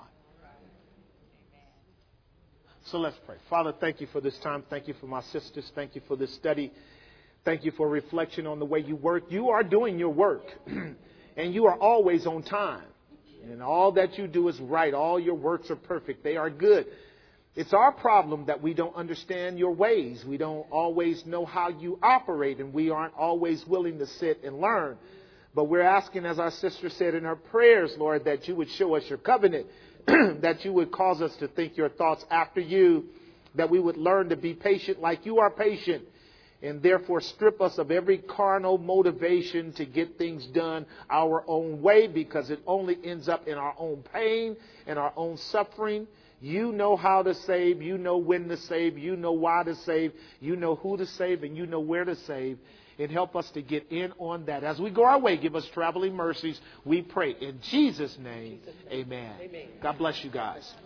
So let's pray. Father, thank you for this time. Thank you for my sisters. Thank you for this study. Thank you for reflection on the way you work. You are doing your work, and you are always on time. And all that you do is right. All your works are perfect. They are good. It's our problem that we don't understand your ways. We don't always know how you operate, and we aren't always willing to sit and learn. But we're asking, as our sister said in her prayers, Lord, that you would show us your covenant, that you would cause us to think your thoughts after you, that we would learn to be patient like you are patient, and therefore strip us of every carnal motivation to get things done our own way, because it only ends up in our own pain and our own suffering. You know how to save. You know when to save. You know why to save. You know who to save, and you know where to save. And help us to get in on that. As we go our way, give us traveling mercies, we pray. In Jesus' name, amen. Amen. God bless you guys.